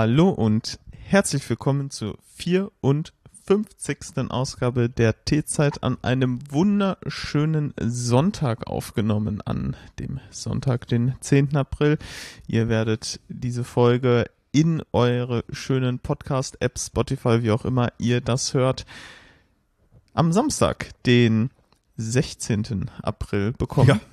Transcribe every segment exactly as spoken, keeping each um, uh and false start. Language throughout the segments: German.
Hallo und herzlich willkommen zur vierundfünfzigsten Ausgabe der T-Zeit an einem wunderschönen Sonntag aufgenommen, an dem Sonntag, den zehnten April. Ihr werdet diese Folge in eure schönen Podcast-Apps, Spotify, wie auch immer ihr das hört, am Samstag, den sechzehnten April bekommen. Ja.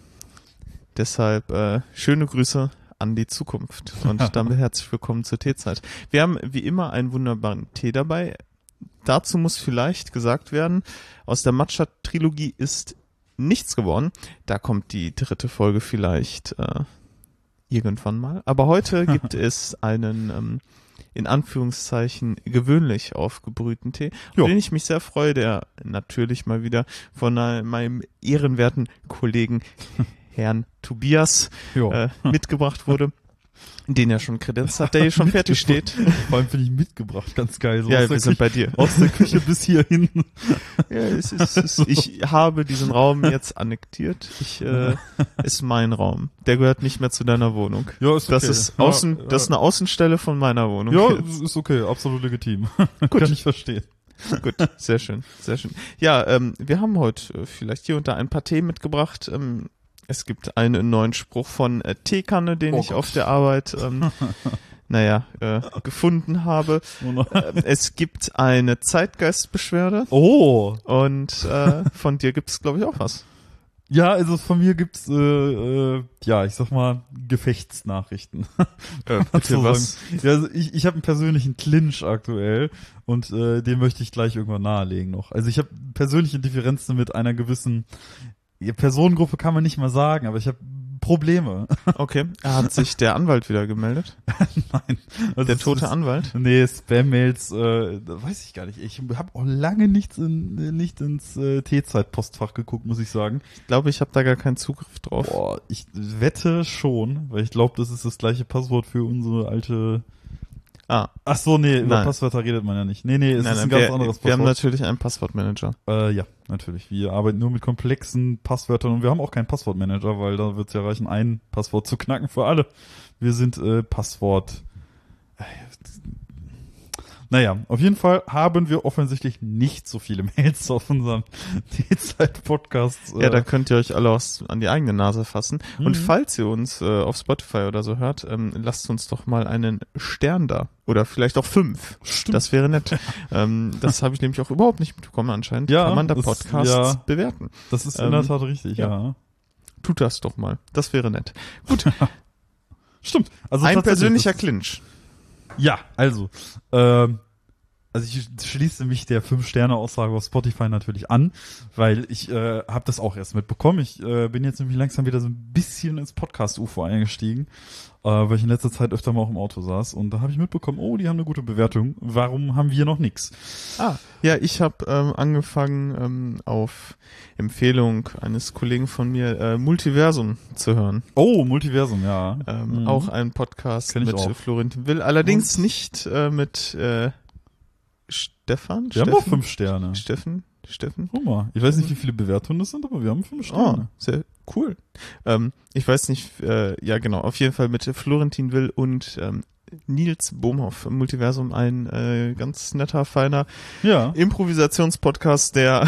Deshalb äh, schöne Grüße an die Zukunft und damit herzlich willkommen zur Teezeit. Wir haben wie immer einen wunderbaren Tee dabei. Dazu muss vielleicht gesagt werden, aus der Matcha-Trilogie ist nichts geworden. Da kommt die dritte Folge vielleicht äh, irgendwann mal. Aber heute gibt es einen ähm, in Anführungszeichen gewöhnlich aufgebrühten Tee, auf den ich mich sehr freue, der natürlich mal wieder von äh, meinem ehrenwerten Kollegen Herrn Tobias äh, mitgebracht wurde, den er schon kredenzt hat, der hier schon fertig steht. Vor allem finde ich mitgebracht, ganz geil. So ja, wir sind Küche, bei dir. Aus der Küche bis hierhin. Ja, es ist, es ist, ich habe diesen Raum jetzt annektiert. Ich, äh, ist mein Raum. Der gehört nicht mehr zu deiner Wohnung. Ja, ist okay. Das ist außen, ja, das ist eine Außenstelle von meiner Wohnung. Ja, jetzt. Ist okay, absolut legitim. Gut. Kann ich verstehen. Gut, sehr schön, sehr schön. Ja, ähm, wir haben heute vielleicht hier und da ein paar Themen mitgebracht. Ähm, Es gibt einen neuen Spruch von äh, Teekanne, den oh ich Gott. auf der Arbeit, ähm, naja, äh, gefunden habe. Oh no. äh, es gibt eine Zeitgeistbeschwerde. Oh! Und äh, von dir gibt es, glaube ich, auch was. Ja, also von mir gibt's, äh, äh, ja, ich sag mal, Gefechtsnachrichten. Äh, bitte was? Ja, also ich, ich habe einen persönlichen Clinch aktuell und äh, den möchte ich gleich irgendwann nahelegen noch. Also ich habe persönliche Differenzen mit einer gewissen Ja, Personengruppe kann man nicht mal sagen, aber ich habe Probleme. Okay. Hat sich der Anwalt wieder gemeldet? Nein. Also der tote ist, Anwalt? Nee, Spam-Mails, äh, weiß ich gar nicht. Ich habe auch lange nichts in, nicht ins äh, T-Zeit-Postfach geguckt, muss ich sagen. Ich glaube, ich habe da gar keinen Zugriff drauf. Boah, ich wette schon, weil ich glaube, das ist das gleiche Passwort für unsere alte... Ah. Ach so, nee, über nein. Passwörter redet man ja nicht. Nee, nee, es nein, ist nein, ein ganz wir, anderes Passwort. Wir haben natürlich einen Passwortmanager. Äh, ja, natürlich. Wir arbeiten nur mit komplexen Passwörtern und wir haben auch keinen Passwortmanager, weil da wird es ja reichen, ein Passwort zu knacken für alle. Wir sind äh, Passwort... Naja, auf jeden Fall haben wir offensichtlich nicht so viele Mails auf unserem T-Zeit-Podcast. Ja, da könnt ihr euch alle aus, an die eigene Nase fassen. Mhm. Und falls ihr uns äh, auf Spotify oder so hört, ähm, lasst uns doch mal einen Stern da. Oder vielleicht auch fünf. Stimmt. Das wäre nett. ähm, das habe ich nämlich auch überhaupt nicht mitbekommen anscheinend. Ja, kann man da das, Podcasts ja, bewerten. Das ist in ähm, der Tat richtig, ja. ja. Tut das doch mal. Das wäre nett. Gut. Stimmt. Also ein persönlicher Clinch. Ja, also, ähm, also ich schließe mich der Fünf-Sterne-Aussage auf Spotify natürlich an, weil ich äh, habe das auch erst mitbekommen. Ich äh, bin jetzt nämlich langsam wieder so ein bisschen ins Podcast-U F O eingestiegen, äh, weil ich in letzter Zeit öfter mal auch im Auto saß und da habe ich mitbekommen, oh, die haben eine gute Bewertung. Warum haben wir noch nix? Ah, ja, ich habe ähm, angefangen ähm, auf Empfehlung eines Kollegen von mir äh, Multiversum zu hören. Oh, Multiversum, ja. Ähm, mhm. Auch ein Podcast Kenn ich mit auch. Florentin Will, allerdings und? nicht äh, mit äh, Stefan? Wir Steffen? haben auch fünf Sterne. Steffen? Steffen? Guck mal, ich weiß nicht, wie viele Bewertungen das sind, aber wir haben fünf Sterne. Oh, sehr cool. Ähm, ich weiß nicht, äh, ja genau, auf jeden Fall mit Florentin Will und ähm, Nils Bohmhoff im Multiversum, ein äh, ganz netter, feiner ja. Improvisationspodcast, der,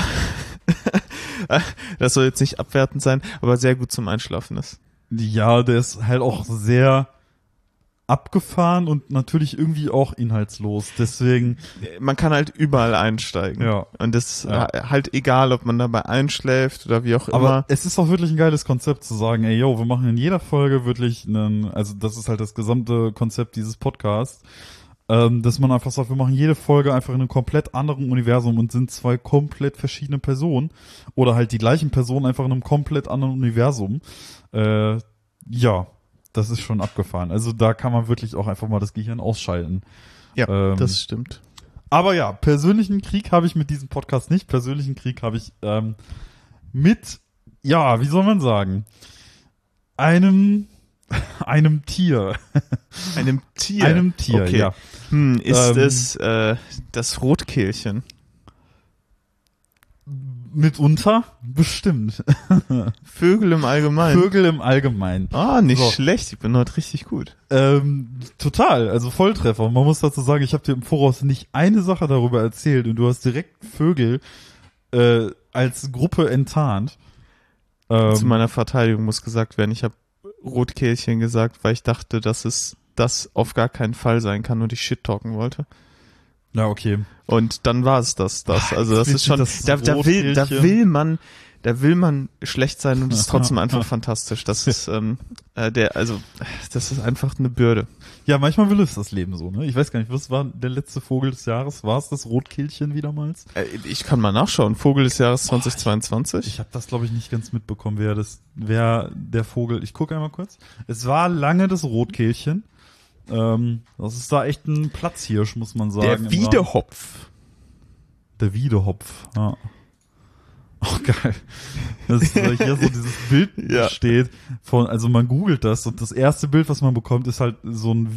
das soll jetzt nicht abwertend sein, aber sehr gut zum Einschlafen ist. Ja, der ist halt auch sehr abgefahren und natürlich irgendwie auch inhaltslos, deswegen... Man kann halt überall einsteigen. Ja. Und das ist ja. halt egal, ob man dabei einschläft oder wie auch immer. Aber es ist auch wirklich ein geiles Konzept zu sagen, ey, yo, wir machen in jeder Folge wirklich einen, also das ist halt das gesamte Konzept dieses Podcasts, ähm, dass man einfach sagt, wir machen jede Folge einfach in einem komplett anderen Universum und sind zwei komplett verschiedene Personen oder halt die gleichen Personen einfach in einem komplett anderen Universum. Äh, ja, das ist schon abgefahren. Also da kann man wirklich auch einfach mal das Gehirn ausschalten. Ja, ähm, das stimmt. Aber ja, persönlichen Krieg habe ich mit diesem Podcast nicht. Persönlichen Krieg habe ich ähm, mit, ja, wie soll man sagen, einem einem Tier. Einem Tier? Einem Tier, okay. ja. Hm, ist ähm, es äh, das Rotkehlchen? mitunter bestimmt. Vögel im Allgemeinen. Vögel im Allgemeinen. Ah, nicht So. schlecht. Ich bin heute richtig gut. Ähm, total, also Volltreffer. Man muss dazu sagen, ich habe dir im Voraus nicht eine Sache darüber erzählt und du hast direkt Vögel äh, als Gruppe enttarnt. Ähm, Zu meiner Verteidigung muss gesagt werden, ich habe Rotkehlchen gesagt, weil ich dachte, dass es das auf gar keinen Fall sein kann und ich shit-talken wollte. ja, okay. Und dann war es das, das. Also das Jetzt ist schon, das da, da will, da Rotkehlchen. will man, da will man schlecht sein und es ist trotzdem einfach fantastisch. Das ist, ähm, äh, der, also, das ist einfach eine Bürde. Ja, manchmal will es das Leben so, ne? Ich weiß gar nicht, was war der letzte Vogel des Jahres? War es das Rotkehlchen wiedermals? Äh, ich kann mal nachschauen. Vogel des Jahres zweitausendzweiundzwanzig. Ich habe das, glaube ich, nicht ganz mitbekommen, wer das, wer der Vogel. Ich gucke einmal kurz. Es war lange das Rotkehlchen. Ähm, das ist da echt ein Platzhirsch, muss man sagen. Der im Rahmen. Wiedehopf. Der Wiedehopf, ja. Oh, geil. Das ist, weil hier so dieses Bild Ja. steht von, also man googelt das und das erste Bild, was man bekommt, ist halt so ein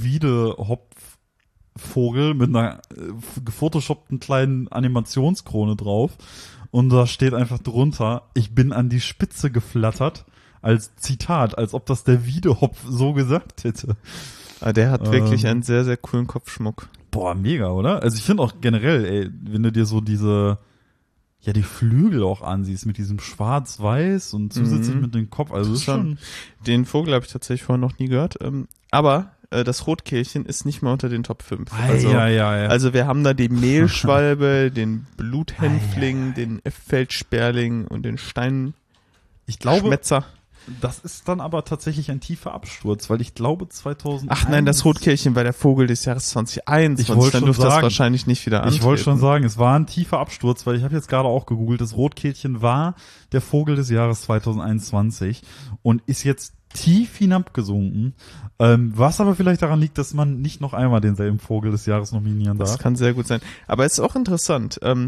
Wiedehopfvogel mit einer äh, gefotoshoppten kleinen Animationskrone drauf und da steht einfach drunter, ich bin an die Spitze geflattert, als Zitat, als ob das der Wiedehopf so gesagt hätte. Ah, der hat wirklich Ähm. einen sehr, sehr coolen Kopfschmuck. Boah, mega, oder? Also ich finde auch generell, ey, wenn du dir so diese, ja, die Flügel auch ansiehst, mit diesem Schwarz-Weiß und zusätzlich Mhm. mit dem Kopf, also das ist schon, Den Vogel habe ich tatsächlich vorher noch nie gehört. Ähm, aber äh, das Rotkehlchen ist nicht mal unter den Top fünf. Also, ja, ja, ja. also wir haben da die Mehlschwalbe, den Bluthänfling, Ei, ei, ei. den Feldssperling und den Steinschmetzer. Ich glaube, das ist dann aber tatsächlich ein tiefer Absturz, weil ich glaube zweitausend. Ach nein, das Rotkehlchen war der Vogel des Jahres zweitausendeinundzwanzig. Ich wollte Dann schon dürfte das sagen- wahrscheinlich nicht wieder antreten. Ich wollte schon sagen, es war ein tiefer Absturz, weil ich habe jetzt gerade auch gegoogelt, das Rotkehlchen war der Vogel des Jahres zweitausendeinundzwanzig und ist jetzt tief hinabgesunken, ähm, was aber vielleicht daran liegt, dass man nicht noch einmal denselben Vogel des Jahres nominieren Das darf. kann sehr gut sein. Aber es ist auch interessant. Ähm,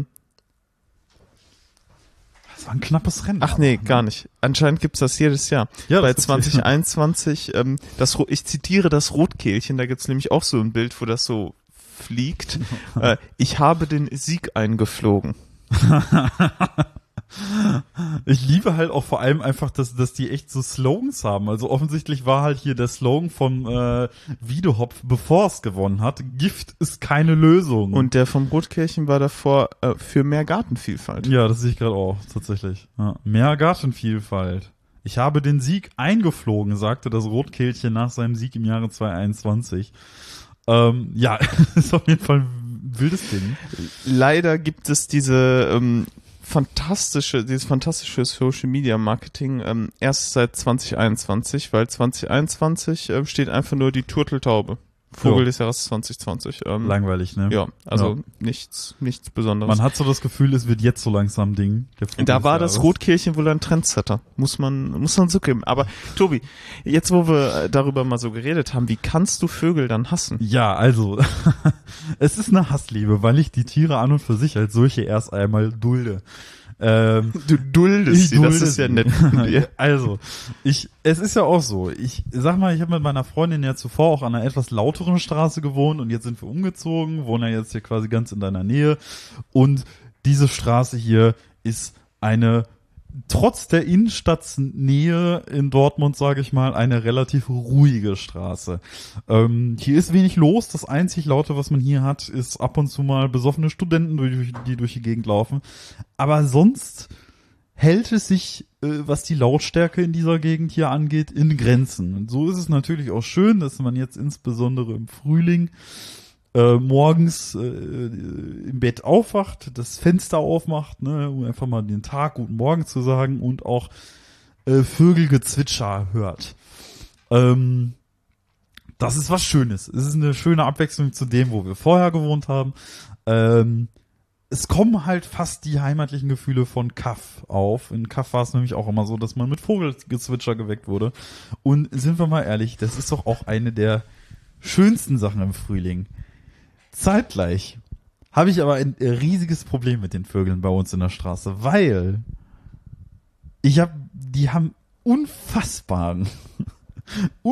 Das war ein knappes Rennen. ach nee, gar nicht. Anscheinend gibt's das jedes Jahr. Ja, Bei das gibt's zwanzig einundzwanzig, ähm, das, Ro- ich zitiere das Rotkehlchen, da gibt's nämlich auch so ein Bild, wo das so fliegt. äh, ich habe den Sieg eingeflogen. Ich liebe halt auch vor allem einfach, dass, dass die echt so Slogans haben. Also offensichtlich war halt hier der Slogan vom äh, Wiedehopf, bevor es gewonnen hat, Gift ist keine Lösung. Und der vom Rotkehlchen war davor äh, für mehr Gartenvielfalt. ja, das sehe ich gerade auch, tatsächlich. Ja. Mehr Gartenvielfalt. Ich habe den Sieg eingeflogen, sagte das Rotkehlchen nach seinem Sieg im Jahre zweitausendeinundzwanzig. Ähm, ja, ist auf jeden Fall ein wildes Ding. Leider gibt es diese ähm, fantastische, dieses fantastische Social Media Marketing ähm, erst seit zwanzig einundzwanzig, weil zwanzig einundzwanzig äh, steht einfach nur die Turteltaube. Vogel Ja. des Jahres zwanzig zwanzig. Ähm, Langweilig, ne? Ja, also Ja. nichts, nichts Besonderes. Man hat so das Gefühl, es wird jetzt so langsam Ding. Der Vogel Da des war das Jahres. Rotkehlchen wohl ein Trendsetter. Muss man, muss man zugeben. Aber Tobi, jetzt wo wir äh, darüber mal so geredet haben, wie kannst du Vögel dann hassen? Ja, also, es ist eine Hassliebe, weil ich die Tiere an und für sich als solche erst einmal dulde. Ähm, Du duldest Ich sie, das dulde ist ja sie. nett von dir. Also, ich, es ist ja auch so, ich sag mal, ich habe mit meiner Freundin ja zuvor auch an einer etwas lauteren Straße gewohnt und jetzt sind wir umgezogen, wohnen ja jetzt hier quasi ganz in deiner Nähe und diese Straße hier ist eine, trotz der Innenstadtnähe in Dortmund, sage ich mal, eine relativ ruhige Straße. Ähm, hier ist wenig los, das einzig Laute, was man hier hat, ist ab und zu mal besoffene Studenten, die, die durch die Gegend laufen, aber sonst hält es sich, äh, was die Lautstärke in dieser Gegend hier angeht, in Grenzen. Und so ist es natürlich auch schön, dass man jetzt insbesondere im Frühling äh, morgens äh, im Bett aufwacht, das Fenster aufmacht, ne, um einfach mal den Tag guten Morgen zu sagen und auch äh, Vögelgezwitscher hört. Ähm, das ist was Schönes. Es ist eine schöne Abwechslung zu dem, wo wir vorher gewohnt haben. Ähm, Es kommen halt fast die heimatlichen Gefühle von Kaff auf. In Kaff war es nämlich auch immer so, dass man mit Vogelgezwitscher geweckt wurde. Und sind wir mal ehrlich, das ist doch auch eine der schönsten Sachen im Frühling. Zeitgleich habe ich aber ein riesiges Problem mit den Vögeln bei uns in der Straße, weil ich habe, die haben unfassbaren,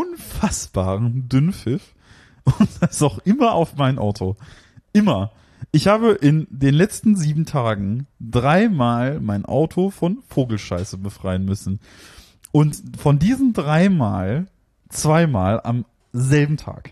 unfassbaren Dünnpfiff und das ist auch immer auf mein Auto. Immer. Ich habe in den letzten sieben Tagen dreimal mein Auto von Vogelscheiße befreien müssen. Und von diesen dreimal, zweimal am selben Tag.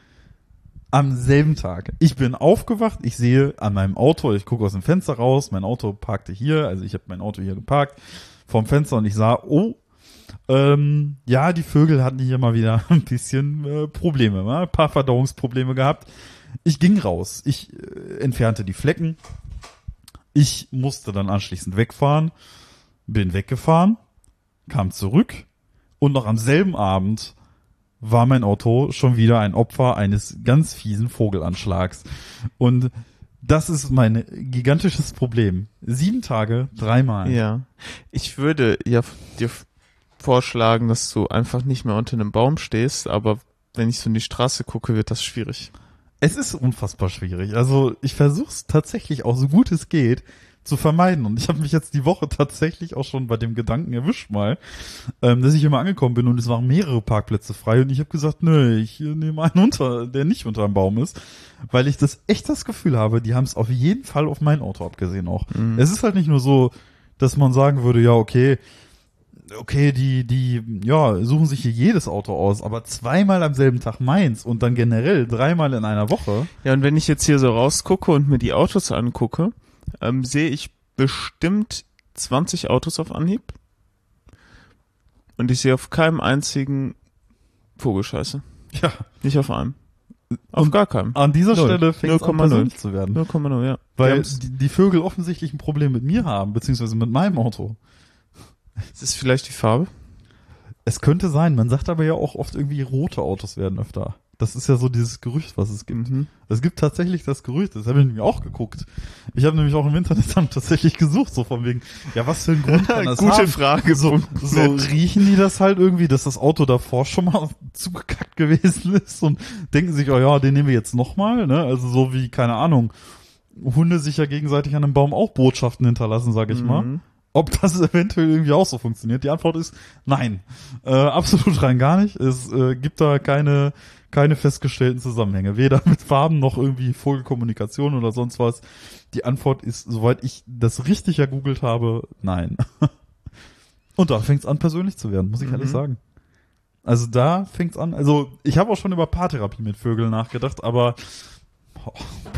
Am selben Tag. Ich bin aufgewacht, ich sehe an meinem Auto, ich gucke aus dem Fenster raus, mein Auto parkte hier, also ich habe mein Auto hier geparkt, vorm Fenster und ich sah, oh, ähm, ja, die Vögel hatten hier mal wieder ein bisschen äh, Probleme, ne? Ein paar Verdauungsprobleme gehabt. Ich ging raus, ich äh, entfernte die Flecken, ich musste dann anschließend wegfahren, bin weggefahren, kam zurück und noch am selben Abend war mein Auto schon wieder ein Opfer eines ganz fiesen Vogelanschlags. Und das ist mein gigantisches Problem. Sieben Tage, dreimal. Ja. Ich würde ja dir vorschlagen, dass du einfach nicht mehr unter einem Baum stehst, aber wenn ich so in die Straße gucke, wird das schwierig. Es ist unfassbar schwierig. Also ich versuche es tatsächlich auch so gut es geht zu vermeiden. Und ich habe mich jetzt die Woche tatsächlich auch schon bei dem Gedanken erwischt mal, ähm, dass ich immer angekommen bin und es waren mehrere Parkplätze frei und ich habe gesagt, nö, ich äh, nehme einen unter, der nicht unter einem Baum ist, weil ich das echt das Gefühl habe, die haben es auf jeden Fall auf mein Auto abgesehen auch. Mhm. Es ist halt nicht nur so, dass man sagen würde, ja, okay, okay, die, die, ja, suchen sich hier jedes Auto aus, aber zweimal am selben Tag meins und dann generell dreimal in einer Woche. Ja, und wenn ich jetzt hier so rausgucke und mir die Autos angucke, ähm, sehe ich bestimmt zwanzig Autos auf Anhieb. Und ich sehe auf keinem einzigen Vogelscheiße. Ja. Nicht auf einem. Auf und gar keinem. An dieser null. Stelle fängt es an persönlich zu werden. null Komma null, ja. Weil die, die Vögel offensichtlich ein Problem mit mir haben, beziehungsweise mit meinem Auto. Ist es vielleicht die Farbe? Es könnte sein. Man sagt aber ja auch oft irgendwie, rote Autos werden öfter. Das ist ja so dieses Gerücht, was es gibt. Mhm. Es gibt tatsächlich das Gerücht, das habe ich nämlich auch geguckt. Ich habe nämlich auch im Internet dann tatsächlich gesucht, so von wegen, ja, was für ein Grund kann das Gute haben? Frage. So, so riechen die das halt irgendwie, dass das Auto davor schon mal zugekackt gewesen ist und denken sich, oh ja, den nehmen wir jetzt nochmal, ne? Also so wie, keine Ahnung, Hunde sich ja gegenseitig an einem Baum auch Botschaften hinterlassen, sag ich mhm. mal. Ob das eventuell irgendwie auch so funktioniert? Die Antwort ist nein. Äh, absolut rein gar nicht. Es äh, gibt da keine keine festgestellten Zusammenhänge. Weder mit Farben noch irgendwie Vogelkommunikation oder sonst was. Die Antwort ist, soweit ich das richtig ergoogelt habe, nein. Und da fängt es an, persönlich zu werden, muss ich mhm. ehrlich sagen. Also da fängt es an. Also ich habe auch schon über Paartherapie mit Vögeln nachgedacht, aber boah,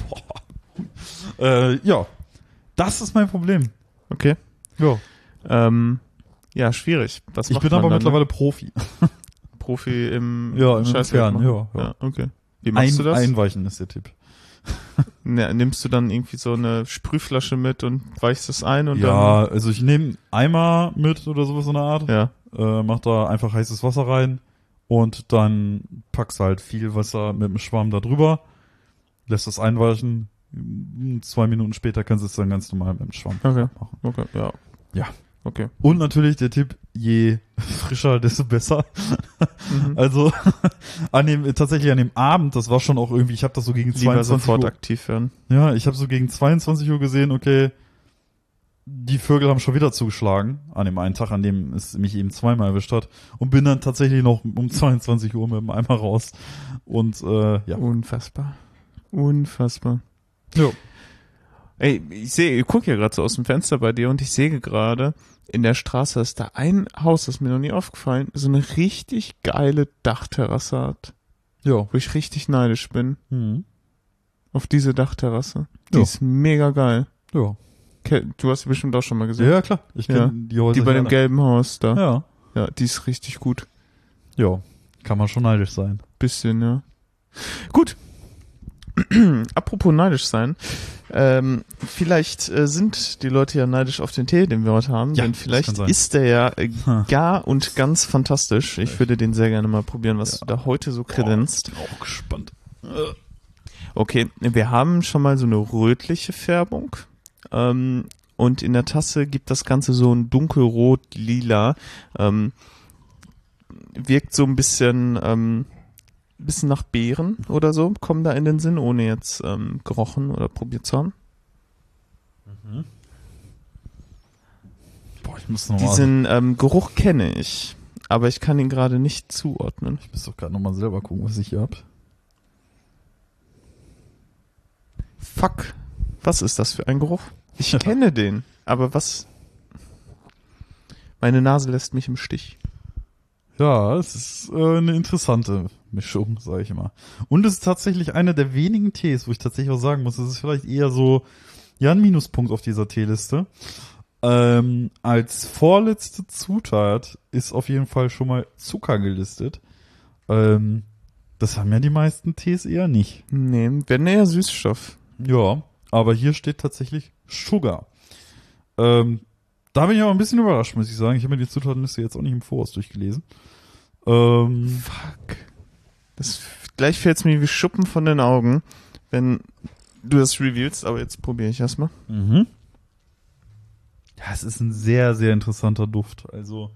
boah. Äh, ja, das ist mein Problem. Okay. Ja. Ähm, ja, schwierig. Was ich bin aber dann, mittlerweile ne? Profi. Profi im ja, im Entfernen, ja, ja. ja. Okay. Wie machst Ein, du das? Einweichen ist der Tipp. Ja, nimmst du dann irgendwie so eine Sprühflasche mit und weichst das ein und ja, dann? Ja, also ich nehme Eimer mit oder sowas in der Art. Ja. Äh, mach da einfach heißes Wasser rein und dann packst halt viel Wasser mit dem Schwamm da drüber, lässt das einweichen. Zwei Minuten später kannst du es dann ganz normal mit dem Schwamm okay. machen. Okay, ja. Ja. Okay. Und natürlich der Tipp, je frischer, desto besser. Mhm. Also an dem tatsächlich an dem Abend, das war schon auch irgendwie, ich habe das so gegen Lieber zweiundzwanzig sofort Uhr aktiv werden. Ja, ich habe so gegen zweiundzwanzig Uhr gesehen, okay, die Vögel haben schon wieder zugeschlagen an dem einen Tag, an dem es mich eben zweimal erwischt hat und bin dann tatsächlich noch um zweiundzwanzig Uhr mit dem Eimer raus und äh, ja. Unfassbar. Unfassbar. Ja. Ey, ich sehe, ich gucke ja gerade so aus dem Fenster bei dir und ich sehe gerade, in der Straße ist da ein Haus, das ist mir noch nie aufgefallen, so eine richtig geile Dachterrasse hat. Ja. Wo ich richtig neidisch bin. Mhm. Auf diese Dachterrasse. Die Ja. ist mega geil. Ja. Du hast sie bestimmt auch schon mal gesehen. Ja, klar. Ich kenne ja. die Häuser. Die bei dem alle. gelben Haus da. Ja. Ja, die ist richtig gut. Ja. Kann man schon neidisch sein. Bisschen, ja. Gut. Apropos neidisch sein, ähm, vielleicht äh, sind die Leute ja neidisch auf den Tee, den wir heute haben, ja, denn vielleicht ist der ja äh, gar und ganz fantastisch. Ich würde den sehr gerne mal probieren, was ja. du da heute so kredenzt. Oh, ich bin auch gespannt. Okay, wir haben schon mal so eine rötliche Färbung ähm, und in der Tasse gibt das Ganze so ein dunkelrot-lila, ähm, wirkt so ein bisschen... Ähm, bisschen nach Beeren oder so, kommen da in den Sinn, ohne jetzt ähm, gerochen oder probiert zu haben. Mhm. Boah, ich muss noch mal. Diesen ähm, Geruch kenne ich, aber ich kann ihn gerade nicht zuordnen. Ich muss doch gerade nochmal selber gucken, was ich hier hab. Fuck. Was ist das für ein Geruch? Ich kenne den, aber was? Meine Nase lässt mich im Stich. Ja, es ist äh, eine interessante Mischung, sage ich immer. Und es ist tatsächlich einer der wenigen Tees, wo ich tatsächlich auch sagen muss, es ist vielleicht eher so, ja, ein Minuspunkt auf dieser Teeliste. Ähm, als vorletzte Zutat ist auf jeden Fall schon mal Zucker gelistet. Ähm, das haben ja die meisten Tees eher nicht. Nee, wenn eher Süßstoff. Ja, aber hier steht tatsächlich Sugar. Ähm, da bin ich aber ein bisschen überrascht, muss ich sagen. Ich habe mir die Zutatenliste jetzt auch nicht im Voraus durchgelesen. Ähm, Fuck. Das, gleich fällt es mir wie Schuppen von den Augen, wenn du das reviewst, aber jetzt probiere ich erstmal. Mhm. Ja, es ist ein sehr, sehr interessanter Duft. Also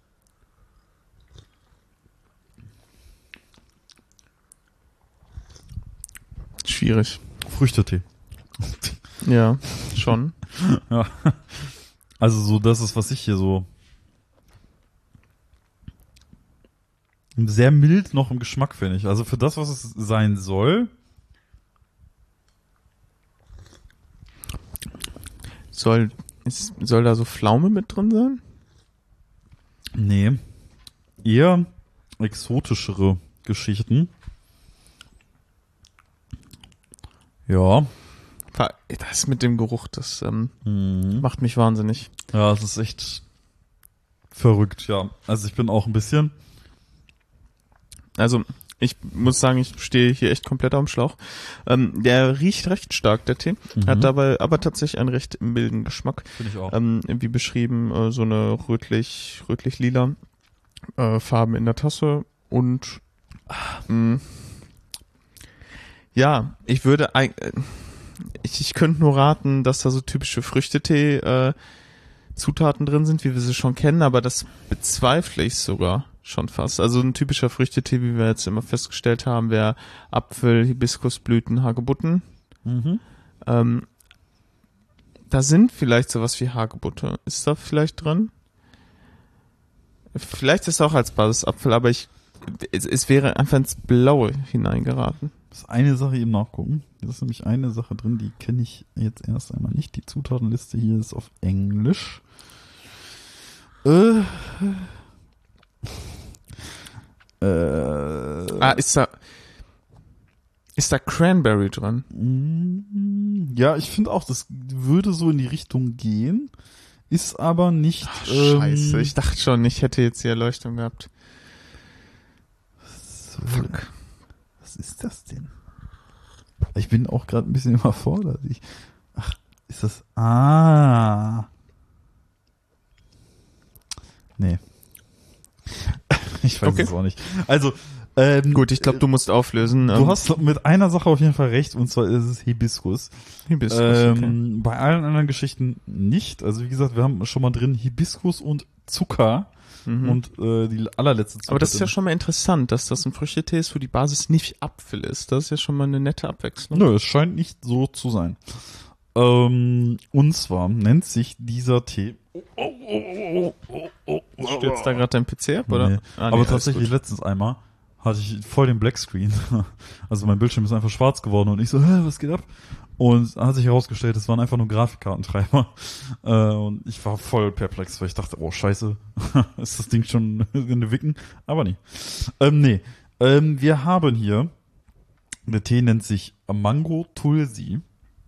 schwierig. Früchtetee. Ja, schon. Ja. Also so, das ist, was ich hier so sehr mild noch im Geschmack finde ich. Also für das, was es sein soll. Soll, ist, soll da so Pflaume mit drin sein? Nee. Eher exotischere Geschichten. Ja. Das mit dem Geruch, das ähm, Mhm. macht mich wahnsinnig. Ja, es ist echt verrückt, ja. Also ich bin auch ein bisschen. Also ich muss sagen, ich stehe hier echt komplett am Schlauch. Ähm, der riecht recht stark, der Tee. Mhm. Hat dabei aber tatsächlich einen recht milden Geschmack. Finde ich auch. Ähm, wie beschrieben, äh, so eine rötlich, rötlich-lila äh, Farben in der Tasse und mh, ja, ich würde eig- äh, ich, ich könnte nur raten, dass da so typische Früchtetee äh, Zutaten drin sind, wie wir sie schon kennen, aber das bezweifle ich sogar schon fast. Also ein typischer Früchtetee, wie wir jetzt immer festgestellt haben, wäre Apfel, Hibiskusblüten, Hagebutten. Mhm. Ähm, da sind vielleicht sowas wie Hagebutte. Ist da vielleicht drin? Vielleicht ist auch als Basis Apfel, aber ich es, es wäre einfach ins Blaue hineingeraten. Das ist eine Sache eben nachgucken. Das ist nämlich eine Sache drin, die kenne ich jetzt erst einmal nicht. Die Zutatenliste hier ist auf Englisch. Äh. Äh. Ah, ist da ist da Cranberry drin? Mm, Ja, ich finde auch, das würde so in die Richtung gehen, ist aber nicht. Ach, ähm, scheiße, ich dachte schon, ich hätte jetzt die Erleuchtung gehabt. So, was ist das denn? Ich bin auch gerade ein bisschen überfordert. Ich, ach, ist das? Ah. Nee. Ich weiß Okay. es auch nicht. Also, ähm, Gut, ich glaube, du musst auflösen. du hast mit einer Sache auf jeden Fall recht, und zwar ist es Hibiskus. Hibiskus, ähm, okay. Bei allen anderen Geschichten nicht. Also wie gesagt, wir haben schon mal drin Hibiskus und Zucker. Mhm. Und äh, die allerletzte Zutat. Aber das ist ja schon mal interessant, dass das ein Früchtetee ist, wo die Basis nicht Apfel ist. Das ist ja schon mal eine nette Abwechslung. Nö, es scheint nicht so zu sein. Ähm, und zwar nennt sich dieser Tee. Oh, oh, oh, oh, oh, oh, Stürzt da gerade dein P C ab, oder? Nee. Ah, nee, Aber alles tatsächlich gut. letztens einmal hatte ich voll den Blackscreen. Also mein Bildschirm ist einfach schwarz geworden und ich so, hä, was geht ab? Und hat sich herausgestellt, es waren einfach nur Grafikkartentreiber. Äh, und ich war voll perplex, weil ich dachte, oh scheiße, ist das Ding schon in den Wicken? Aber nee. Ähm, nee. Ähm, wir haben hier, der Tee nennt sich Mango Tulsi.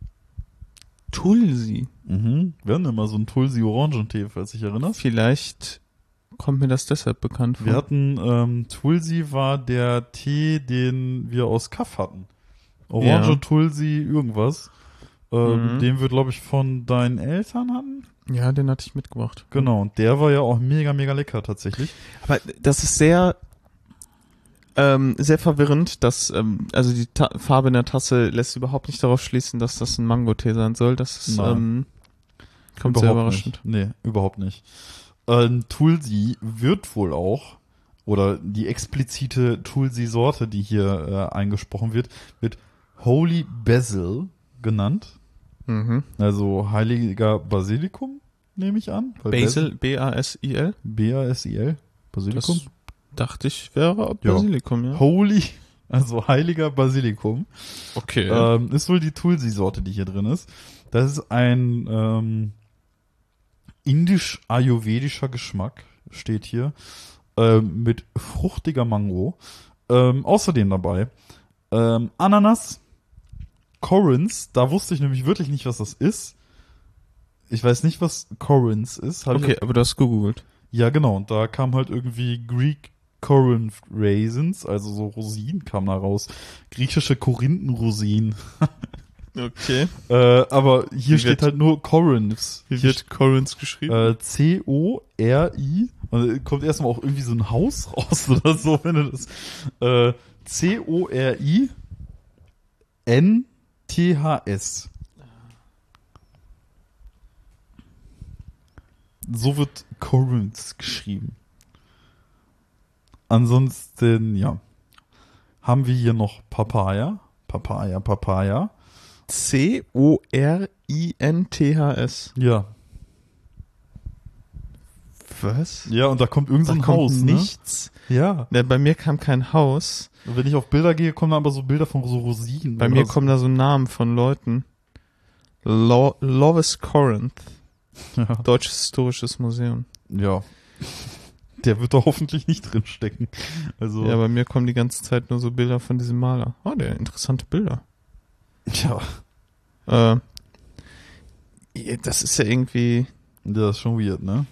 Tulsi. Mhm. Wir hatten immer so einen Tulsi-Orangentee, falls dich erinnerst. Vielleicht kommt mir das deshalb bekannt vor. Wir hatten, ähm, Tulsi war der Tee, den wir aus Kaff hatten. Orange, Ja. Tulsi, irgendwas. Ähm, Mhm. Den wir, glaube ich, von deinen Eltern hatten. Ja, den hatte ich mitgebracht. Genau, und der war ja auch mega, mega lecker tatsächlich. Aber das ist sehr, ähm, sehr verwirrend, dass, ähm, also die Ta- Farbe in der Tasse lässt überhaupt nicht darauf schließen, dass das ein Mango-Tee sein soll. Das ist, Nein. ähm, kommt sehr überraschend. Nicht. Nee, überhaupt nicht. Ähm, Tulsi wird wohl auch, oder die explizite Tulsi-Sorte, die hier äh, eingesprochen wird, wird Holy Basil genannt. Mhm. Also heiliger Basilikum, nehme ich an. Weil Basil, B A S I L? B A S I L. Basilikum. Das dachte ich wäre Ja. Basilikum, ja. Holy Also heiliger Basilikum. Okay. Ähm, ist wohl die Tulsi-Sorte, die hier drin ist. Das ist ein ähm, indisch-ayurvedischer Geschmack, steht hier, ähm, mit fruchtiger Mango. Ähm, außerdem dabei ähm, Ananas, Corins, da wusste ich nämlich wirklich nicht, was das ist. Ich weiß nicht, was Corins ist. Hab okay, ich, aber du hast gegoogelt. ja, genau. Und da kam halt irgendwie Greek Corinth Raisins, also so Rosinen kamen da raus. Griechische Korinthenrosinen. Okay. Äh, aber hier Wie steht wird- halt nur Corinths. Wie Hier wird Corinth geschrieben? äh, C O R I. Und kommt erstmal auch irgendwie so ein Haus raus oder so, wenn du das. Äh, C O R I N T H S. So wird Corinth geschrieben. Ansonsten, ja. Haben wir hier noch Papaya. Papaya, Papaya. C O R I N T H S. Ja. Was? Ja, und da kommt irgend so Da ein kommt Haus, nichts. ne? Ja. Ne, bei mir kam kein Haus. Und wenn ich auf Bilder gehe, kommen da aber so Bilder von so Rosinen. Bei oder mir so. kommen da so Namen von Leuten. Lo Lovis Corinth. Ja. Deutsches Historisches Museum. Ja. Der wird da hoffentlich nicht drin stecken. Also, Ja, bei mir kommen die ganze Zeit nur so Bilder von diesem Maler. Oh, der interessante Bilder. ja, Äh, ja, das ist ja irgendwie. das ist schon weird, ne?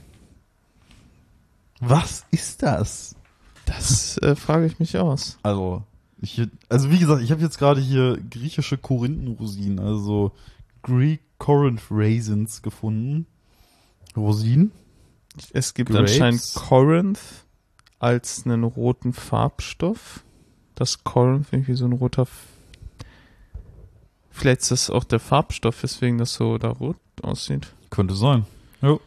Was ist das? Das äh, frage ich mich aus. Also, ich, also wie gesagt, ich habe jetzt gerade hier griechische Korinthenrosinen, also Greek Corinth Raisins gefunden. Rosinen? Es gibt Grapes. anscheinend Corinth als einen roten Farbstoff. Das Corinth irgendwie so ein roter. F Vielleicht ist das auch der Farbstoff, weswegen das so da rot aussieht. Könnte sein. Ja.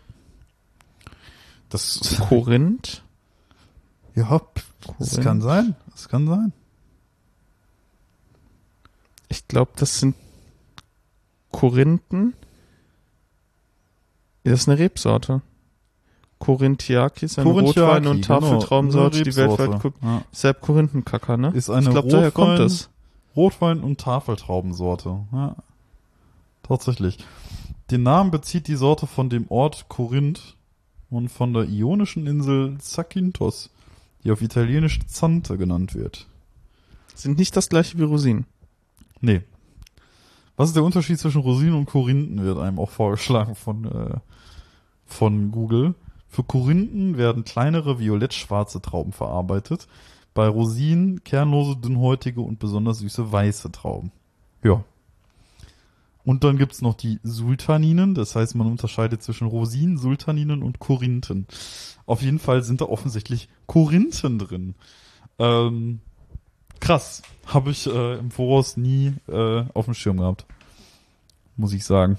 Das, Korinth. ja, das kann sein. Das kann sein. Ich glaube, das sind Korinthen. Das ist eine Rebsorte. Korinthiakis, eine Korinthiaki, Rotwein- und genau, Tafeltraubensorte, eine die weltweit Rebsorte. guckt. Ja. Deshalb Korinthenkacker, ne? Ist eine ich glaube, daher kommt Rotwein- das. Rotwein- und Tafeltraubensorte. Ja. Tatsächlich. Den Namen bezieht die Sorte von dem Ort Korinth und von der ionischen Insel Zakynthos, die auf Italienisch Zante genannt wird. Sind nicht das gleiche wie Rosinen. Nee. Was ist der Unterschied zwischen Rosinen und Korinthen, wird einem auch vorgeschlagen von, äh, von Google. Für Korinthen werden kleinere violett-schwarze Trauben verarbeitet. Bei Rosinen kernlose, dünnhäutige und besonders süße weiße Trauben. Ja. Und dann gibt's noch die Sultaninen, das heißt, man unterscheidet zwischen Rosinen, Sultaninen und Korinthen. Auf jeden Fall sind da offensichtlich Korinthen drin. Ähm, krass. Habe ich äh, im Voraus nie äh, auf dem Schirm gehabt. Muss ich sagen.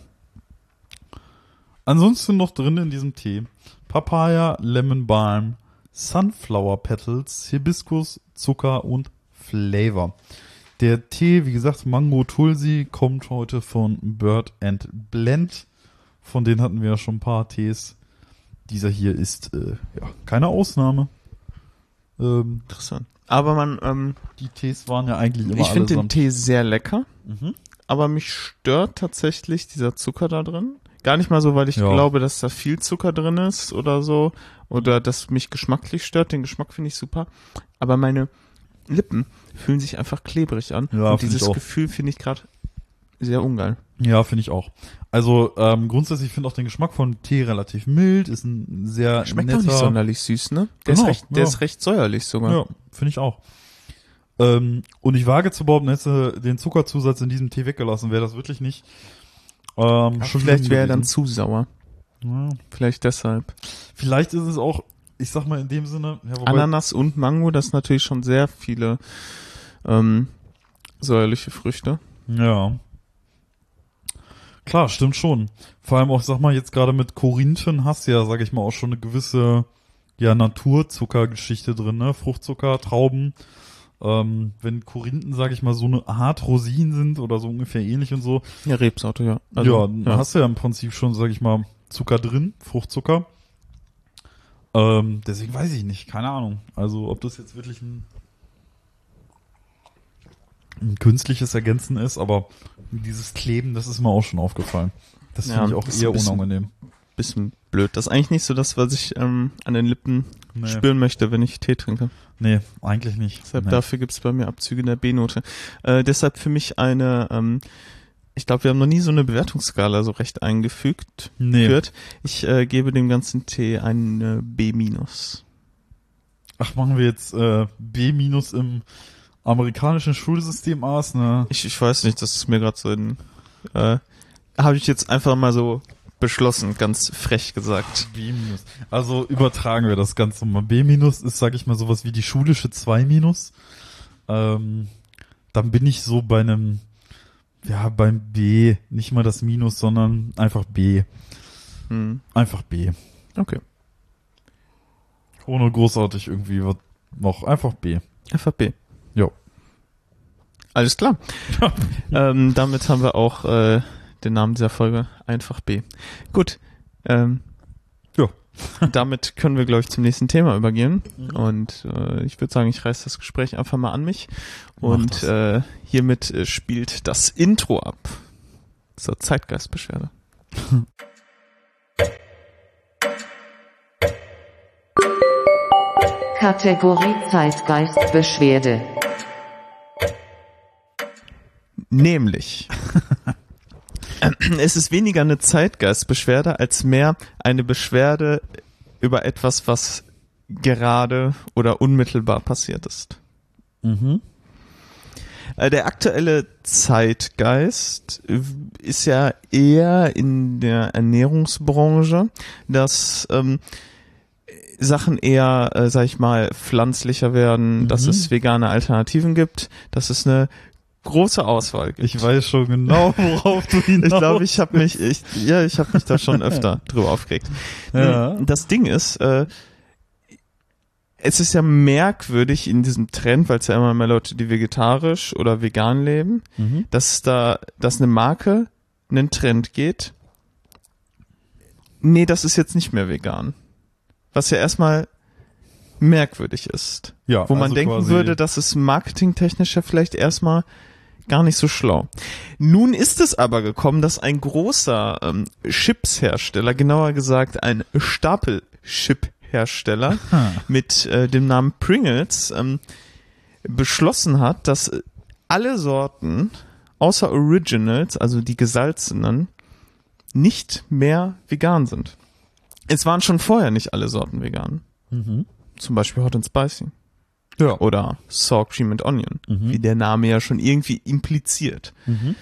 Ansonsten noch drin in diesem Tee Papaya, Lemon Balm, Sunflower Petals, Hibiskus, Zucker und Flavor. Der Tee, wie gesagt, Mango Tulsi, kommt heute von Bird and Blend. Von denen hatten wir ja schon ein paar Tees. Dieser hier ist äh, ja keine Ausnahme. Ähm, Interessant. Aber man, ähm, die Tees waren ja eigentlich immer ich finde den allesamt. Tee sehr lecker, Mhm. aber mich stört tatsächlich dieser Zucker da drin. Gar nicht mal so, weil ich Ja. glaube, dass da viel Zucker drin ist oder so. Oder dass mich geschmacklich stört. Den Geschmack finde ich super. Aber meine Lippen fühlen sich einfach klebrig an. Ja, und find ich dieses auch. Gefühl finde ich gerade sehr ungeil. Ja, finde ich auch. Also ähm, grundsätzlich finde ich auch den Geschmack von Tee relativ mild, ist ein sehr Schmeckt netter. auch nicht sonderlich süß, ne? Der, Genau, ist, recht, der ja. ist recht säuerlich sogar. Ja, finde ich auch. Ähm, und ich wage zu behaupten, hätte den Zuckerzusatz in diesem Tee weggelassen, wäre das wirklich nicht. Ähm, Ja, schon vielleicht schlimm wäre er dann gewesen. zu sauer. Ja. Vielleicht deshalb. Vielleicht ist es auch, ich sag mal in dem Sinne, ja, wobei, Ananas und Mango, das ist natürlich schon sehr viele ähm, säuerliche Früchte. ja. Klar, stimmt schon. Vor allem auch, sag mal, jetzt gerade mit Korinthen hast du ja, sag ich mal, auch schon eine gewisse ja, Naturzuckergeschichte drin, ne? Fruchtzucker, Trauben. Ähm, wenn Korinthen, sag ich mal, so eine Art Rosinen sind oder so ungefähr ähnlich und so, Ja, Rebsorte, ja. ja, dann hast du ja im Prinzip schon, sag ich mal, Zucker drin, Fruchtzucker. Ähm, deswegen weiß ich nicht, keine Ahnung. Also, ob das jetzt wirklich ein ein künstliches Ergänzen ist, aber dieses Kleben, das ist mir auch schon aufgefallen. Das Ja, finde ich auch das ist eher ein bisschen- unangenehm. Bisschen blöd. Das ist eigentlich nicht so das, was ich ähm, an den Lippen Nee. spüren möchte, wenn ich Tee trinke. Nee, eigentlich nicht. Deshalb nee. dafür gibt's bei mir Abzüge in der B-Note. Äh, deshalb für mich eine, ähm, ich glaube, wir haben noch nie so eine Bewertungsskala so recht eingefügt. Nee. Wird. Ich äh, gebe dem ganzen Tee eine B-. Ach, machen wir jetzt äh, B- im amerikanischen Schulsystem aus, ne? Ich, ich weiß nicht, das ist mir gerade so in, äh, habe ich jetzt einfach mal so beschlossen, ganz frech gesagt. B-. Also übertragen wir das Ganze mal. B- ist, sag ich mal, sowas wie die schulische zwei minus. Ähm, dann bin ich so bei einem, ja, beim B, nicht mal das Minus, sondern einfach B. Hm. Einfach B. Okay. Ohne großartig irgendwie was noch. Einfach B. Einfach B. Jo. Alles klar. ähm, damit haben wir auch äh, den Namen dieser Folge. Einfach B. Gut. Ähm, Ja. damit können wir, glaube ich, zum nächsten Thema übergehen. Mhm. Und äh, ich würde sagen, ich reiß das Gespräch einfach mal an mich. Mach Und das. äh, hiermit äh, spielt das Intro ab zur Zeitgeistbeschwerde. Kategorie Zeitgeistbeschwerde. Nämlich, es ist weniger eine Zeitgeistbeschwerde als mehr eine Beschwerde über etwas, was gerade oder unmittelbar passiert ist. Mhm. Äh, Der aktuelle Zeitgeist äh, ist ja eher in der Ernährungsbranche, dass ähm, Sachen eher, äh, sag ich mal, pflanzlicher werden, Mhm. dass es vegane Alternativen gibt, dass es eine große Auswahl gibt. Ich weiß schon genau, worauf du hinaus Ich glaube, ich habe mich, ich, ja, ich habe mich da schon öfter drüber aufgeregt. Ja. Das Ding ist, äh, es ist ja merkwürdig in diesem Trend, weil es ja immer mehr Leute, die vegetarisch oder vegan leben, Mhm. dass da, dass eine Marke einen Trend geht. Nee, das ist jetzt nicht mehr vegan. Was ja erstmal merkwürdig ist. Ja, Wo man also denken quasi- würde, dass es marketingtechnisch ja vielleicht erstmal gar nicht so schlau. Nun ist es aber gekommen, dass ein großer ähm, Chipshersteller, genauer gesagt ein Stapel-Chip-Hersteller Ha. mit äh, dem Namen Pringles ähm, beschlossen hat, dass alle Sorten außer Originals, also die gesalzenen, nicht mehr vegan sind. Es waren schon vorher nicht alle Sorten vegan. Mhm. Zum Beispiel Hot and Spicy. Ja. Oder Sour Cream and Onion, Mhm. wie der Name ja schon irgendwie impliziert. Mhm.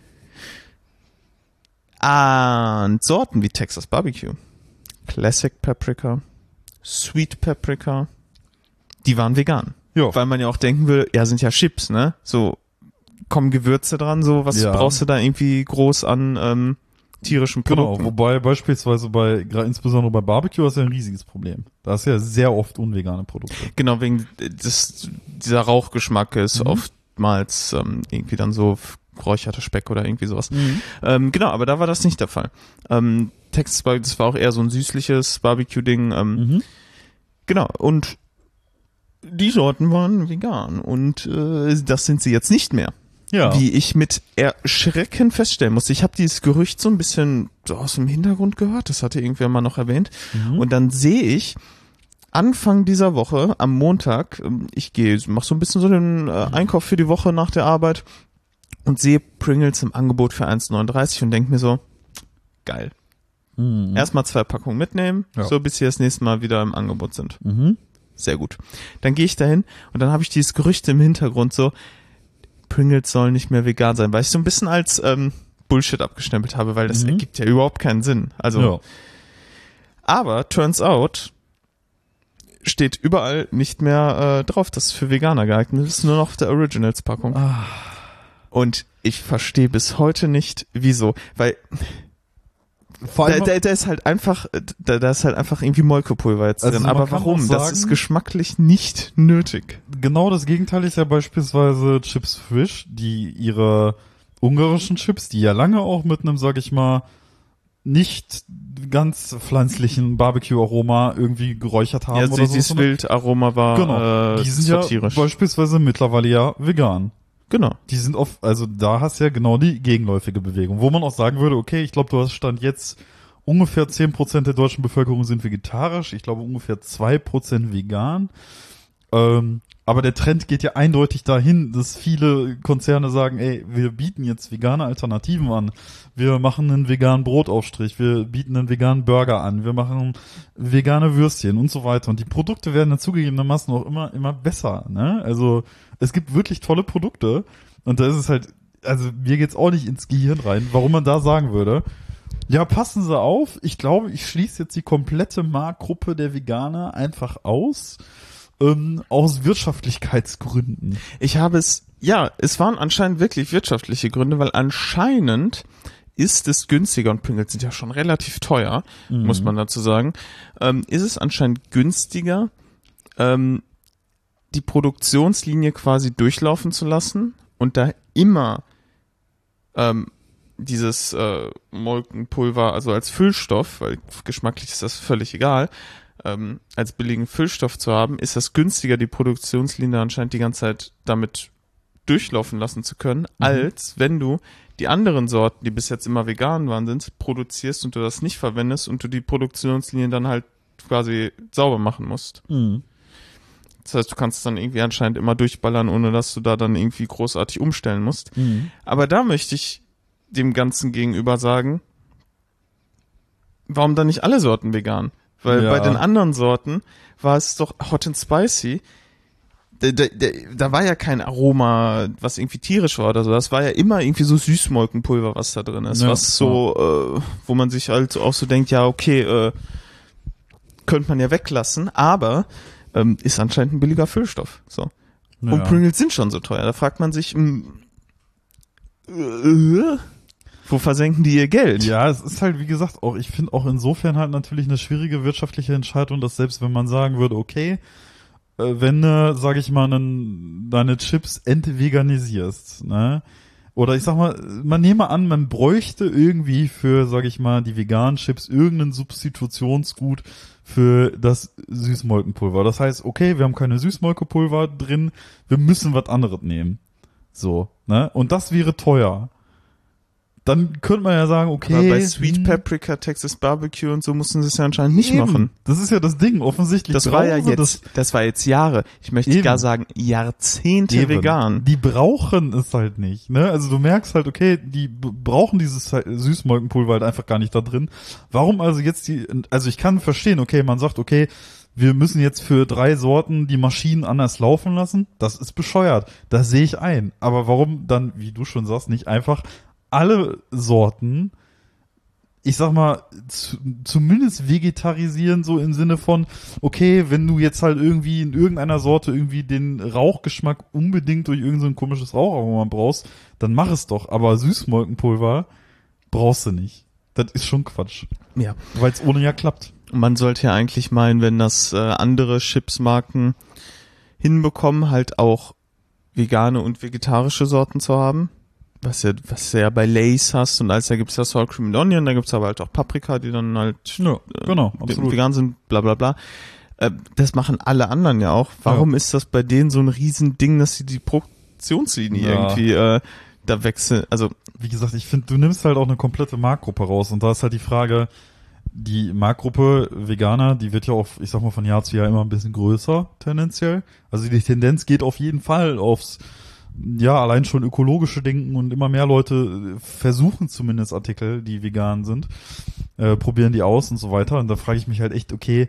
Und Sorten wie Texas Barbecue, Classic Paprika, Sweet Paprika, die waren vegan. Ja. Weil man ja auch denken will, ja, sind ja Chips, ne? So, kommen Gewürze dran, so, was Ja. brauchst du da irgendwie groß an ähm, tierischen Genau, Produkten? wobei beispielsweise bei, gerade insbesondere bei Barbecue, ist ja ein riesiges Problem. Da ist ja sehr oft unvegane Produkte. Genau, wegen des, dieser Rauchgeschmack ist Mhm. oftmals ähm, irgendwie dann so geräucherter Speck oder irgendwie sowas. Mhm. Ähm, genau, aber da war das nicht der Fall. Ähm, Texas Barbecue, das war auch eher so ein süßliches Barbecue-Ding. Ähm, Mhm. Genau, und die Sorten waren vegan und äh, das sind sie jetzt nicht mehr. Ja. Wie ich mit Erschrecken feststellen musste. Ich habe dieses Gerücht so ein bisschen so aus dem Hintergrund gehört, das hatte irgendwer mal noch erwähnt. Mhm. Und dann sehe ich Anfang dieser Woche, am Montag, ähm, ich gehe, mache so ein bisschen so den äh, Einkauf für die Woche nach der Arbeit und sehe Pringles im Angebot für eins neununddreißig und denke mir so, geil. Mhm. Erstmal zwei Packungen mitnehmen, Ja. so bis sie das nächste Mal wieder im Angebot sind. Mhm. Sehr gut. Dann gehe ich dahin und dann habe ich dieses Gerücht im Hintergrund so, Pringles sollen nicht mehr vegan sein, weil ich so ein bisschen als ähm, Bullshit abgestempelt habe, weil das Mhm. ergibt ja überhaupt keinen Sinn. Also, Ja. aber turns out steht überall nicht mehr äh, drauf, dass es für Veganer geeignet ist, nur noch auf der Originals-Packung. Ah. Und ich verstehe bis heute nicht, wieso, weil Vor da, allem, da, da ist halt einfach, da, da ist halt einfach irgendwie Molkepulver jetzt Also drin. man Aber kann warum? auch Das sagen- ist geschmacklich nicht nötig. genau das Gegenteil ist ja beispielsweise Chips Frisch, die ihre ungarischen Chips, die ja lange auch mit einem, sag ich mal, nicht ganz pflanzlichen Barbecue-Aroma irgendwie geräuchert haben Ja, oder so. dieses sondern- Wildaroma war Genau. äh, Die sind ja satirisch. beispielsweise mittlerweile ja vegan. Genau. Die sind oft, also da hast du ja genau die gegenläufige Bewegung, wo man auch sagen würde, okay, ich glaube, du hast Stand jetzt ungefähr zehn Prozent der deutschen Bevölkerung sind vegetarisch, ich glaube ungefähr zwei Prozent vegan. Ähm, aber der Trend geht ja eindeutig dahin, dass viele Konzerne sagen, ey, wir bieten jetzt vegane Alternativen an. Wir machen einen veganen Brotaufstrich, wir bieten einen veganen Burger an, wir machen vegane Würstchen und so weiter. Und die Produkte werden dann zugegebenermaßen auch immer, immer besser, ne? Also, es gibt wirklich tolle Produkte. Und da ist es halt, also mir geht's auch nicht ins Gehirn rein, warum man da sagen würde, ja, passen Sie auf, ich glaube, ich schließe jetzt die komplette Marktgruppe der Veganer einfach aus. Ähm, aus Wirtschaftlichkeitsgründen. Ich habe es, ja, es waren anscheinend wirklich wirtschaftliche Gründe, weil anscheinend ist es günstiger, und Pringles sind ja schon relativ teuer, mhm. muss man dazu sagen, ähm, ist es anscheinend günstiger, ähm, die Produktionslinie quasi durchlaufen zu lassen und da immer ähm, dieses äh, Molkenpulver, also als Füllstoff, weil geschmacklich ist das völlig egal, Ähm, als billigen Füllstoff zu haben, ist das günstiger, die Produktionslinie anscheinend die ganze Zeit damit durchlaufen lassen zu können, mhm. als wenn du die anderen Sorten, die bis jetzt immer vegan waren, sind, produzierst und du das nicht verwendest und du die Produktionslinie dann halt quasi sauber machen musst. Mhm. Das heißt, du kannst es dann irgendwie anscheinend immer durchballern, ohne dass du da dann irgendwie großartig umstellen musst. Mhm. Aber da möchte ich dem Ganzen gegenüber sagen, warum dann nicht alle Sorten vegan? Weil ja. bei den anderen Sorten war es doch Hot and Spicy. Da, da, da, da war ja kein Aroma, was irgendwie tierisch war oder so. Das war ja immer irgendwie so Süßmolkenpulver, was da drin ist. Ja, was so, äh, wo man sich halt auch so denkt, ja, okay, äh, könnte man ja weglassen, aber ähm, ist anscheinend ein billiger Füllstoff. So. Ja. Und Pringles sind schon so teuer. Da fragt man sich, mh, äh, wo versenken die ihr Geld? Ja, es ist halt, wie gesagt, auch, ich finde auch insofern halt natürlich eine schwierige wirtschaftliche Entscheidung, dass selbst wenn man sagen würde, okay, äh, wenn du, sag ich mal, einen, deine Chips entveganisierst, ne, oder ich sag mal, man nehme an, man bräuchte irgendwie für, sag ich mal, die veganen Chips irgendein Substitutionsgut für das Süßmolkenpulver. Das heißt, okay, wir haben keine Süßmolkenpulver drin, wir müssen was anderes nehmen. So, ne, und das wäre teuer. Dann könnte man ja sagen, okay. Aber bei Sweet hm, Paprika, Texas Barbecue und so mussten sie es ja anscheinend nicht eben. machen. Das ist ja das Ding, offensichtlich. Das war ja brauchen sie jetzt, das, das war jetzt Jahre. Ich möchte Eben. gar sagen, Jahrzehnte Eben. vegan. Die brauchen es halt nicht, ne? Also du merkst halt, okay, die b- brauchen dieses Süßmolkenpulver halt einfach gar nicht da drin. Warum also jetzt die, also ich kann verstehen, okay, man sagt, okay, wir müssen jetzt für drei Sorten die Maschinen anders laufen lassen. Das ist bescheuert. Das sehe ich ein. Aber warum dann, wie du schon sagst, nicht einfach alle Sorten, ich sag mal, zu, zumindest vegetarisieren, so im Sinne von, okay, wenn du jetzt halt irgendwie in irgendeiner Sorte irgendwie den Rauchgeschmack unbedingt durch irgendein so ein komisches Raucharoma brauchst, dann mach es doch. Aber Süßmolkenpulver brauchst du nicht. Das ist schon Quatsch. Ja. Weil es ohne ja klappt. Man sollte ja eigentlich meinen, wenn das äh, andere Chipsmarken hinbekommen, halt auch vegane und vegetarische Sorten zu haben. Was ja, was du ja bei Lay's hast, und als da gibt's ja Sour Cream and Onion, da gibt's aber halt auch Paprika, die dann halt Ja, genau, äh, absolut. vegan sind, bla bla bla. Äh, das machen alle anderen ja auch. Warum Ja. ist das bei denen so ein Riesending, dass sie die Produktionslinie Ja. irgendwie äh, da wechseln? Also Wie gesagt, ich finde, du nimmst halt auch eine komplette Marktgruppe raus und da ist halt die Frage, die Marktgruppe Veganer, die wird ja auch, ich sag mal, von Jahr zu Jahr immer ein bisschen größer, tendenziell. Also die Tendenz geht auf jeden Fall aufs, ja, allein schon ökologische Denken und immer mehr Leute versuchen zumindest Artikel, die vegan sind, äh, probieren die aus und so weiter. Und da frage ich mich halt echt, okay,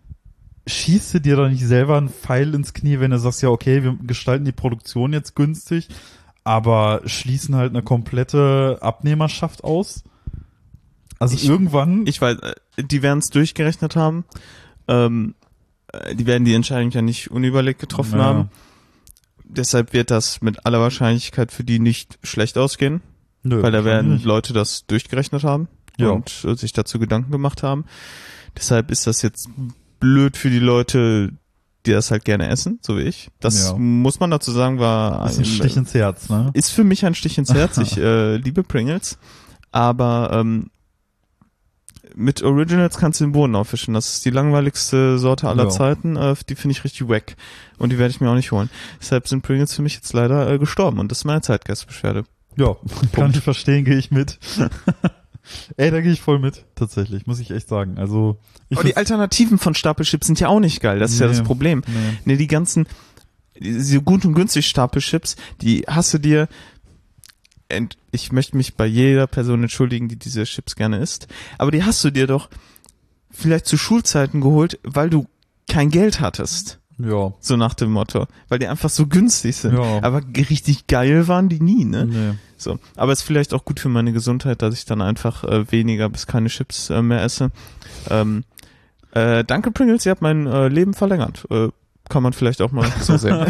schießt du dir da nicht selber einen Pfeil ins Knie, wenn du sagst, ja, okay, wir gestalten die Produktion jetzt günstig, aber schließen halt eine komplette Abnehmerschaft aus? Also Ich- irgendwann... ich weiß, äh, die werden es durchgerechnet haben. Ähm, äh, die werden die Entscheidung ja nicht unüberlegt getroffen Ja. haben. Deshalb wird das mit aller Wahrscheinlichkeit für die nicht schlecht ausgehen, Nö, weil da werden nicht. Leute das durchgerechnet haben Ja. und äh, sich dazu Gedanken gemacht haben. Deshalb ist das jetzt blöd für die Leute, die das halt gerne essen, so wie ich. Das Ja. muss man dazu sagen, war Das ist ein Stich ins Herz, ne? ist für mich ein Stich ins Herz. Ich äh, liebe Pringles, aber ähm, mit Originals kannst du den Boden aufwischen. Das ist die langweiligste Sorte aller Ja. Zeiten. Äh, die finde ich richtig wack. Und die werde ich mir auch nicht holen. Deshalb sind Pringles für mich jetzt leider äh, gestorben. Und das ist meine Zeitgeistbeschwerde. Ja, kann ich verstehen, gehe ich mit. Ey, da gehe ich voll mit, tatsächlich, muss ich echt sagen. Also, ich Aber die Alternativen von Stapelchips sind ja auch nicht geil. Das ist ja Nee, das Problem. nee. Nee, die ganzen, diese gut und günstig Stapelchips, die hast du dir, ent- ich möchte mich bei jeder Person entschuldigen, die diese Chips gerne isst, aber die hast du dir doch vielleicht zu Schulzeiten geholt, weil du kein Geld hattest. Ja. So nach dem Motto. Weil die einfach so günstig sind. Ja. Aber richtig geil waren die nie, ne? Nee. So. Aber ist vielleicht auch gut für meine Gesundheit, dass ich dann einfach äh, weniger bis keine Chips äh, mehr esse. Ähm, äh, danke Pringles, ihr habt mein äh, Leben verlängert. Äh, kann man vielleicht auch mal so sehen.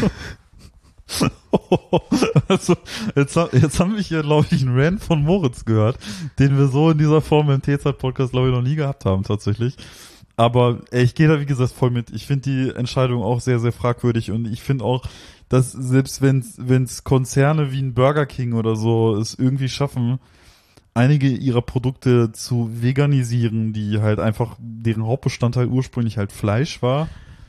Also, jetzt, ha- jetzt haben wir hier, glaube ich, einen Rant von Moritz gehört, den wir so in dieser Form im T-Zeit-Podcast, glaube ich, noch nie gehabt haben, tatsächlich. Aber ey, ich gehe da, wie gesagt, voll mit. Ich finde die Entscheidung auch sehr, sehr fragwürdig und ich finde auch, dass selbst wenn es Konzerne wie ein Burger King oder so es irgendwie schaffen, einige ihrer Produkte zu veganisieren, die halt einfach, deren Hauptbestandteil ursprünglich halt Fleisch war,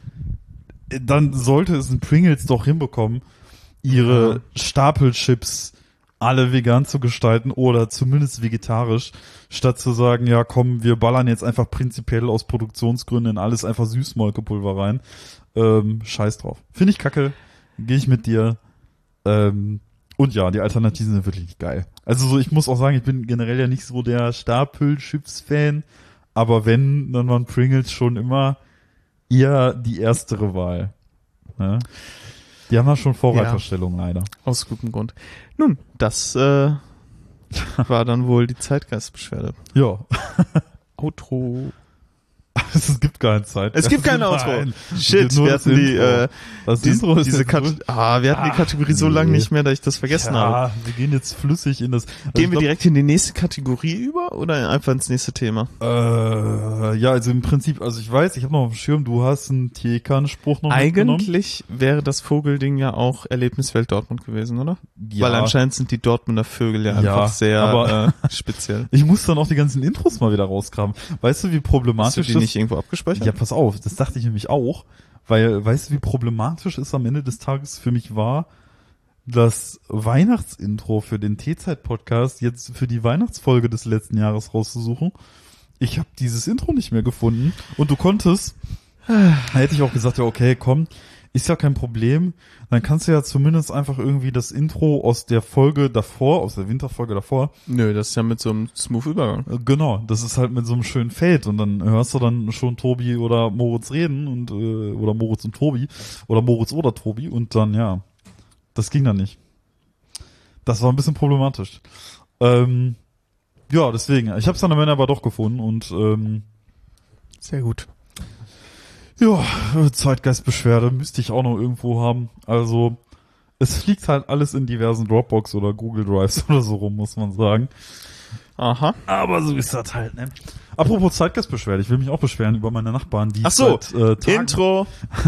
dann sollte es ein Pringles doch hinbekommen, ihre Ja. Stapelchips alle vegan zu gestalten oder zumindest vegetarisch, statt zu sagen, ja komm, wir ballern jetzt einfach prinzipiell aus Produktionsgründen in alles einfach Süßmolkepulver rein. Ähm, scheiß drauf. Finde ich kacke. Gehe ich mit dir. Ähm, und ja, die Alternativen sind wirklich nicht geil. Also so, ich muss auch sagen, ich bin generell ja nicht so der Stapelchips-Fan, aber wenn, dann waren Pringles schon immer eher die erstere Wahl. Ne? Die haben ja schon Vorreiterstellung leider. Aus gutem Grund. Nun, das äh, war dann wohl die Zeitgeistbeschwerde. Ja. Outro. Es gibt keine Zeit. Es gibt kein Outro. Nein. Shit, Nur wir das hatten die, Intro. äh, Das die, Intro ist diese jetzt Kat- durch. ah, wir hatten die Ach, Kategorie so nee. lange nicht mehr, dass ich das vergessen habe. Ja, wir gehen jetzt flüssig in das. Also Gehen ich wir glaub, direkt in die nächste Kategorie über oder einfach ins nächste Thema? Äh, ja, also im Prinzip, also ich weiß, ich habe noch auf dem Schirm, du hast einen T K-Spruch noch mitgenommen. Eigentlich wäre das Vogelding ja auch Erlebniswelt Dortmund gewesen, oder? Ja. Weil anscheinend sind die Dortmunder Vögel ja Ja, einfach sehr aber- äh, speziell. Ich muss dann auch die ganzen Intros mal wieder rausgraben. Weißt du, wie Hast du problematisch die das nicht irgendwo abgespeichert? Ja, pass auf, das dachte ich nämlich auch, weil, weißt du, wie problematisch es am Ende des Tages für mich war, das Weihnachtsintro für den T-Zeit-Podcast jetzt für die Weihnachtsfolge des letzten Jahres rauszusuchen. Ich habe dieses Intro nicht mehr gefunden und du konntest, da hätte ich auch gesagt, ja okay, komm, ist ja kein Problem, dann kannst du ja zumindest einfach irgendwie das Intro aus der Folge davor, aus der Winterfolge davor, Nö, das ist ja mit so einem smooth Übergang. äh, genau, das ist halt mit so einem schönen Fade und dann hörst du dann schon Tobi oder Moritz reden und äh, oder Moritz und Tobi oder Moritz oder Tobi und dann ja, das ging dann nicht. Das war ein bisschen problematisch. Ähm, ja, deswegen, ich habe es dann am Ende aber doch gefunden und ähm, Sehr gut. ja, Zeitgeistbeschwerde müsste ich auch noch irgendwo haben. Also es fliegt halt alles in diversen Dropbox oder Google Drives oder so rum, muss man sagen. Aha. Aber so ist das halt, ne? Apropos Zeitgeistbeschwerde, ich will mich auch beschweren über meine Nachbarn, die Ach so, seit äh, Tagen... Intro.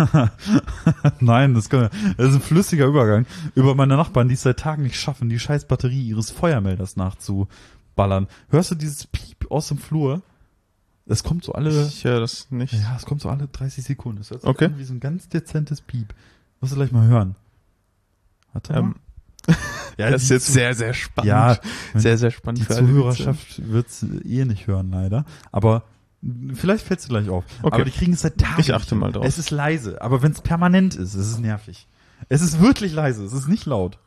Nein, das, kann, das ist ein flüssiger Übergang. Über meine Nachbarn, die es seit Tagen nicht schaffen, die scheiß Batterie ihres Feuermelders nachzuballern. Hörst du dieses Piep aus dem Flur? Es kommt so alle... Ich höre das nicht. Ja, es kommt so alle dreißig Sekunden. Es hört sich Okay. an wie so ein ganz dezentes Piep. Musst du gleich mal hören. Warte mal. Ähm, ja, das ist die jetzt Zu- sehr, sehr spannend. Ja, sehr, sehr spannend. Die für alle, die Zuhörerschaft wird's eh nicht hören, leider. Aber vielleicht fällt's dir gleich auf. Okay. Aber die kriegen es seit Tagen. Ich achte nicht mal hin. drauf. Es ist leise, aber wenn es permanent ist, ist es nervig. Es ist wirklich leise, es ist nicht laut.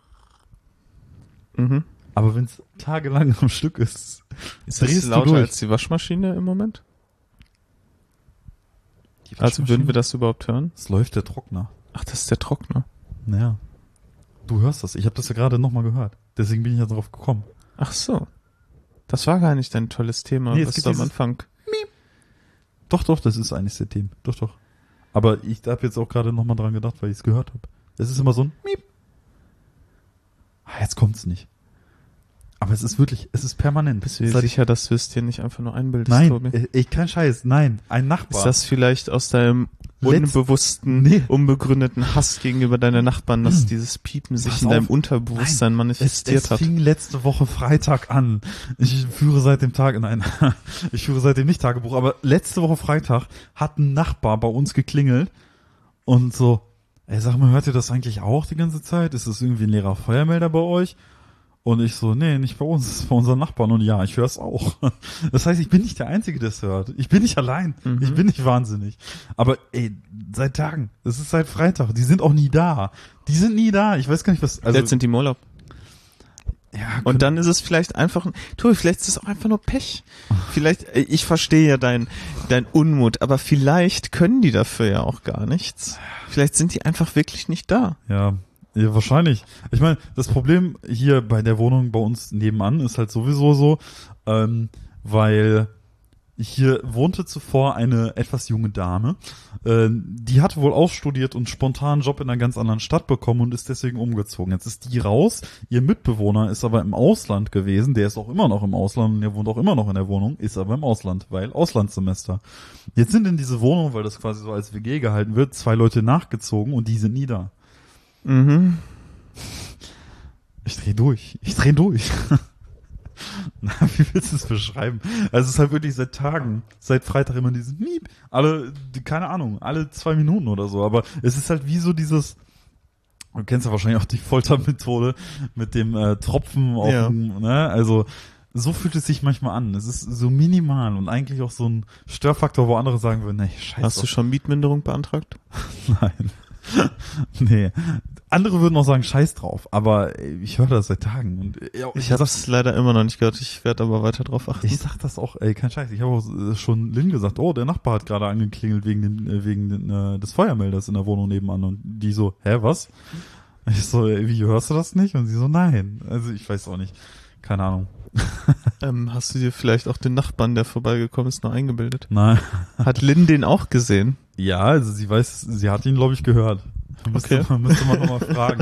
Mhm. Aber wenn es tagelang am Stück ist, Ist drehst das du lauter durch. als die Waschmaschine im Moment? Die Also würden wir das überhaupt hören? Es läuft der Trockner. Ach, das ist der Trockner. Naja. Du hörst das. Ich habe das ja gerade nochmal gehört. Deswegen bin ich ja drauf gekommen. Ach so. Das war gar nicht dein tolles Thema, Nee, es was gibt du am dieses- Anfang... Doch, doch, das ist eines der Themen. Doch, doch. Aber ich habe jetzt auch gerade nochmal dran gedacht, weil ich es gehört habe. Es ist immer so ein Miep. Ah, jetzt kommt's nicht. Aber es ist wirklich, es ist permanent. Bist du dir Seit- sicher, dass du es dir nicht einfach nur einbildest, Nein, Tobi? äh, ich kein Scheiß, nein, ein Ist Nachbar. das vielleicht aus deinem unbewussten, Nee. unbegründeten Hass gegenüber deinen Nachbarn, dass dieses Piepen sich Pass in deinem auf. Unterbewusstsein Nein, manifestiert es, es hat. fing letzte Woche Freitag an. Ich führe seit dem Tag, nein, ich führe seitdem nicht Tagebuch, aber letzte Woche Freitag hat ein Nachbar bei uns geklingelt und so, ey, sag mal, hört ihr das eigentlich auch die ganze Zeit? Ist das irgendwie ein leerer Feuermelder bei euch? Und ich so, nee, nicht bei uns, das ist bei unseren Nachbarn. Und ja, ich höre es auch. Das heißt, ich bin nicht der Einzige, der es hört. Ich bin nicht allein. Mhm. Ich bin nicht wahnsinnig. Aber ey, seit Tagen, es ist seit Freitag, die sind auch nie da. Die sind nie da. Ich weiß gar nicht, was... Also, Jetzt sind die im Urlaub. ja, Und dann ist es vielleicht einfach, Tobi, vielleicht ist es auch einfach nur Pech. Vielleicht, äh, ich verstehe ja dein, dein Unmut, aber vielleicht können die dafür ja auch gar nichts. Vielleicht sind die einfach wirklich nicht da. Ja, ja, wahrscheinlich. Ich meine, das Problem hier bei der Wohnung bei uns nebenan ist halt sowieso so, ähm, weil hier wohnte zuvor eine etwas junge Dame, äh, die hat wohl auch studiert und spontan einen Job in einer ganz anderen Stadt bekommen und ist deswegen umgezogen. Jetzt ist die raus, ihr Mitbewohner ist aber im Ausland gewesen, der ist auch immer noch im Ausland und der wohnt auch immer noch in der Wohnung, ist aber im Ausland, weil Auslandssemester. Jetzt sind in diese Wohnung, weil das quasi so als W G gehalten wird, zwei Leute nachgezogen und die sind nie da. Mhm. Ich dreh durch. Ich dreh durch. Na, wie willst du es beschreiben? Also es ist halt wirklich seit Tagen, seit Freitag immer dieses Miep. Alle, keine Ahnung, alle zwei Minuten oder so. Aber es ist halt wie so dieses, du kennst ja wahrscheinlich auch die Foltermethode mit dem äh, Tropfen auf Ja. dem, ne? Also so fühlt es sich manchmal an. Es ist so minimal und eigentlich auch so ein Störfaktor, wo andere sagen würden, nee, scheiße. Hast du schon Mietminderung beantragt? Nein. Nee. Andere würden auch sagen, scheiß drauf, aber ich höre das seit Tagen. Und, ja, Ich habe es leider immer noch nicht gehört, ich werde aber weiter drauf achten. Ich sag das auch, ey, kein Scheiß. Ich habe auch äh, schon Lynn gesagt, oh, der Nachbar hat gerade angeklingelt wegen, den, äh, wegen den, äh, des Feuermelders in der Wohnung nebenan. Und die so, hä, was? Ich so, ey, wie, hörst du das nicht? Und sie so, nein. Also ich weiß auch nicht. Keine Ahnung. Ähm, hast du dir vielleicht auch den Nachbarn, der vorbeigekommen ist, noch eingebildet? Nein. Hat Lynn den auch gesehen? Ja, also sie weiß, sie hat ihn, glaube ich, gehört. Müsste, Okay. man, müsste man nochmal fragen.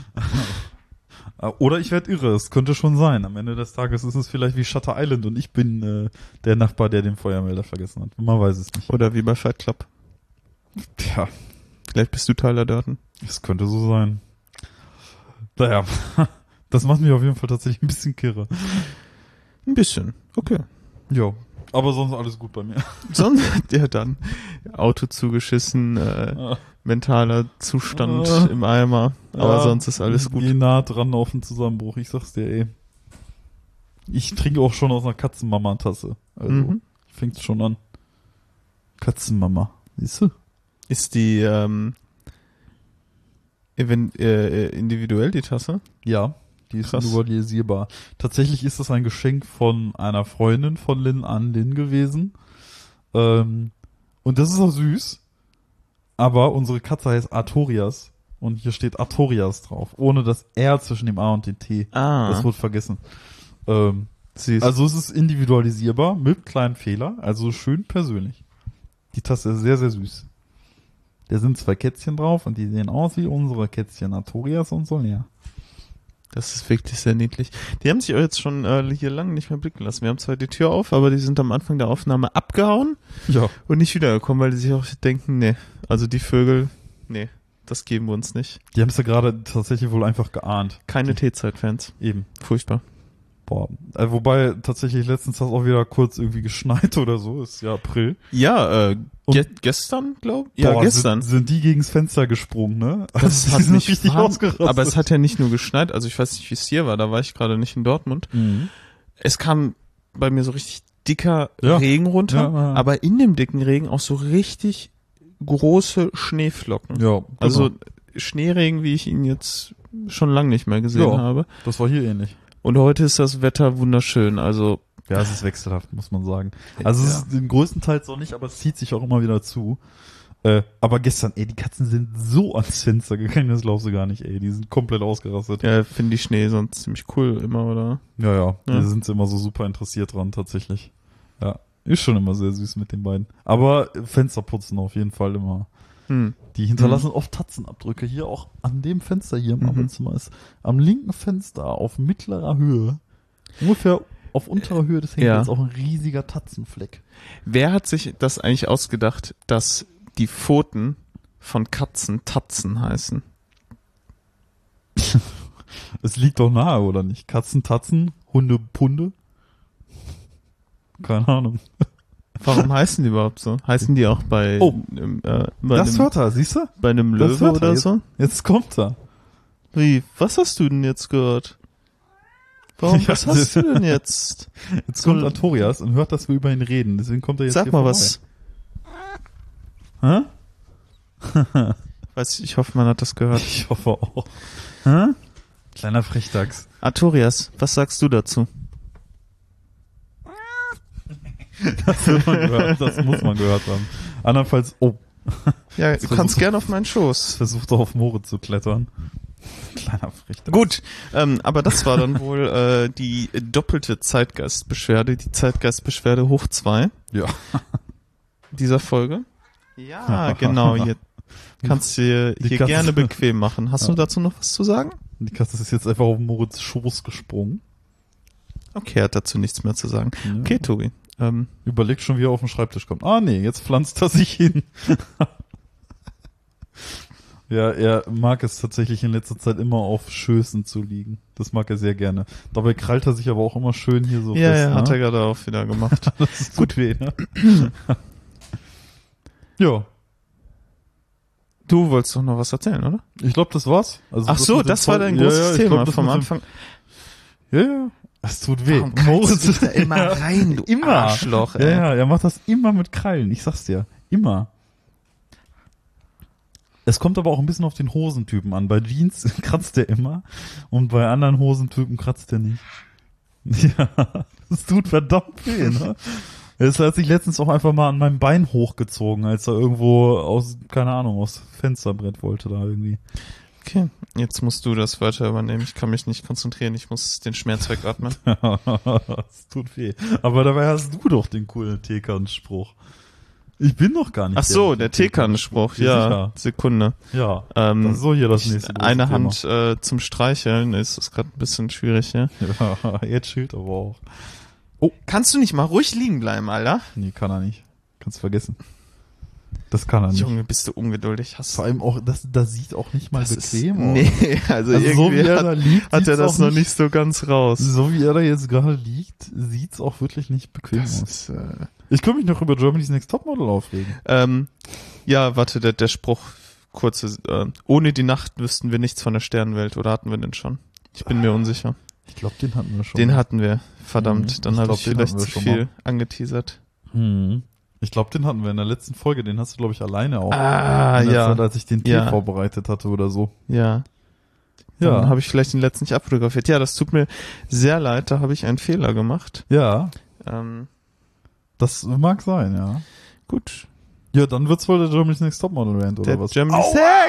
Oder ich werde irre, es könnte schon sein. Am Ende des Tages ist es vielleicht wie Shutter Island und ich bin äh, der Nachbar, der den Feuermelder vergessen hat. Man weiß es nicht. Oder wie bei Fight Club? Tja, Vielleicht bist du Tyler Durden. es könnte so sein. Naja, das macht mich auf jeden Fall tatsächlich ein bisschen kirre. Ein bisschen, okay. Ja, aber sonst alles gut bei mir. Sonst, ja dann, Auto zugeschissen, äh, Ah. mentaler Zustand Ah. im Eimer, aber Ja, sonst ist alles gut. Geh nah dran auf den Zusammenbruch, ich sag's dir, ey. Ich trinke auch schon aus einer Katzenmama-Tasse. Also, Mhm. fängt's schon an. Katzenmama, siehst du? Ist die ähm, event, äh, individuell die Tasse? Ja, die ist Krass. individualisierbar. Tatsächlich ist das ein Geschenk von einer Freundin von Lynn an Lynn gewesen. Ähm, und das ist auch süß. Aber unsere Katze heißt Artorias. Und hier steht Artorias drauf. Ohne das R zwischen dem A und dem T. Ah, Das wird vergessen. Ähm, süß. also es ist individualisierbar mit kleinen Fehler. Also schön persönlich. Die Tasse ist sehr, sehr süß. Da sind zwei Kätzchen drauf und die sehen aus wie unsere Kätzchen Artorias und Solea. Das ist wirklich sehr niedlich. Die haben sich auch jetzt schon äh, hier lange nicht mehr blicken lassen. Wir haben zwar die Tür auf, aber die sind am Anfang der Aufnahme abgehauen Ja. und nicht wiedergekommen, weil die sich auch denken, nee, also die Vögel, nee, das geben wir uns nicht. Die haben es ja gerade tatsächlich wohl einfach geahnt. Keine T-Zeit-Fans. Eben. Furchtbar. Boah. Äh, wobei tatsächlich letztens hat es auch wieder kurz irgendwie geschneit oder so. Ist ja April. Ja, äh, Und- ge gestern, glaube ich. Ja, Boah, gestern. Sind, sind die gegens Fenster gesprungen, ne? Das Also, die hat sind mich richtig warm, ausgerastet. aber es hat ja nicht nur geschneit, also ich weiß nicht, wie es hier war, da war ich gerade nicht in Dortmund. Mhm. Es kam bei mir so richtig dicker Ja. Regen runter, Ja, ja. aber in dem dicken Regen auch so richtig große Schneeflocken. Ja, genau. Also Schneeregen, wie ich ihn jetzt schon lange nicht mehr gesehen Ja. habe. das war hier ähnlich. Und heute ist das Wetter wunderschön, also Ja, es ist wechselhaft, muss man sagen. Also es ja. ist den größten Teil auch nicht, aber es zieht sich auch immer wieder zu. Äh, aber gestern, ey, die Katzen sind so ans Fenster gegangen, das glaubst du gar nicht, ey. Die sind komplett ausgerastet. ja, finde ich Schnee sonst ziemlich cool immer, oder? Ja, ja, Ja. da sind sie immer so super interessiert dran, tatsächlich. Ja, ist schon immer sehr süß mit den beiden. Aber Fenster putzen auf jeden Fall immer. Hm. Die hinterlassen oft Tatzenabdrücke. Hier auch an dem Fenster hier im Mhm. Arbeitszimmer ist am linken Fenster auf mittlerer Höhe, ungefähr auf unterer Höhe des Henkels, Ja. auch ein riesiger Tatzenfleck. Wer hat sich das eigentlich ausgedacht, dass die Pfoten von Katzen Tatzen heißen? Es liegt doch nahe, oder nicht? Katzen, Tatzen, Hunde, Punde? Keine Ahnung. Warum heißen die überhaupt so? Heißen die auch bei, Oh, ähm, äh, bei, Das einem, hört er, siehst du? bei einem Das Löwe hört er oder jetzt. so? Jetzt kommt er. Wie, was hast du denn jetzt gehört? Warum, Ja, was hast du denn jetzt? Jetzt So- kommt Artorias und hört, dass wir über ihn reden. Deswegen kommt er jetzt Sag hier mal vorbei. was. Hä? Weiß ich, ich hoffe, man hat das gehört. Ich hoffe auch. Hä? Kleiner Frechdachs. Artorias, was sagst du dazu? Das, will man gehört, das muss man gehört haben. Andernfalls, oh, Ja, du versuch- kannst gerne auf meinen Schoß. versucht er auf Moritz zu klettern. Kleiner Frechdachs. Gut, ähm, aber das war dann wohl äh, die doppelte Zeitgeistbeschwerde, die Zeitgeistbeschwerde hoch zwei Ja. dieser Folge. Ja, genau. Hier kannst du dir Die hier Katze- gerne bequem machen. Hast du Ja. dazu noch was zu sagen? Die Katze ist jetzt einfach auf Moritz Schoß gesprungen. Okay, er hat dazu nichts mehr zu sagen. Ja. Okay, Tobi. Ähm, Überlegt schon, wie er auf den Schreibtisch kommt. Ah, nee, jetzt pflanzt er sich hin. Ja, er mag es tatsächlich in letzter Zeit immer auf Schößen zu liegen. Das mag er sehr gerne. Dabei krallt er sich aber auch immer schön hier so ja, fest. ja, ne? hat er gerade auch wieder gemacht. Das ist gut weh, ne? Ja, Du wolltest doch noch was erzählen, oder? ich glaube, das war's. Also Ach so, mit dem das war Voll- dein Ja, großes ja, ich Thema glaub, das vom mit dem- Anfang. Ja, ja. Es tut weh. Warum krallst du dich da immer rein, du immer. Arschloch, ey? Ja, ja, er macht das immer mit Krallen. Ich sag's dir. Immer. Es kommt aber auch ein bisschen auf den Hosentypen an. Bei Jeans kratzt er immer und bei anderen Hosentypen kratzt er nicht. Ja, das tut verdammt weh, ne? Es hat sich letztens auch einfach mal an meinem Bein hochgezogen, als er irgendwo aus, keine Ahnung, aus Fensterbrett wollte da irgendwie. Okay, jetzt musst du das weiter übernehmen. Ich kann mich nicht konzentrieren. Ich muss den Schmerz wegatmen. Das tut weh. Aber dabei hast du doch den coolen Teekannenspruch. Ich bin doch gar nicht. Ach so, mit der dem Teekannenspruch. Ja, sicher. Sekunde. Ja. Ähm, Das ist so hier das nächste große Eine Thema. Hand äh, zum Streicheln ist, ist gerade ein bisschen schwierig, ja. Ja, jetzt schilt aber auch. Kannst du nicht mal ruhig liegen bleiben, Alter? Nee, kann er nicht. Kannst vergessen. Das kann er nicht. Junge, bist du ungeduldig. Hast Vor allem auch, das, das sieht auch nicht mal das ist, bequem aus. Nee, also, Also so irgendwie wie er hat, da liegt, hat er sieht's das auch noch nicht so ganz raus. So wie er da jetzt gerade liegt, sieht's auch wirklich nicht bequem Das aus. ist, äh, Ich könnte mich noch über Germany's Next Topmodel aufregen. ähm, ja, warte, der, der Spruch, kurze, äh, ohne die Nacht wüssten wir nichts von der Sternenwelt, oder hatten wir den schon? Ich bin mir unsicher. Ich glaube, den hatten wir schon. Den hatten wir, verdammt, Mhm. dann Ich habe glaub, ich den vielleicht hatten wir zu schon viel mal. angeteasert. Hm. Ich glaube, den hatten wir in der letzten Folge. Den hast du, glaube ich, alleine auch. Ah, in der ja, Zeit, als ich den Tee Ja. vorbereitet hatte oder so. ja. Ja. Dann habe ich vielleicht den letzten nicht abfotografiert. Ja, das tut mir sehr leid, da habe ich einen Fehler gemacht. Ja, Ähm, das mag sein, ja. gut. Ja, dann wird's wohl der Germany's Next Topmodel Rant, oder Der was? Germany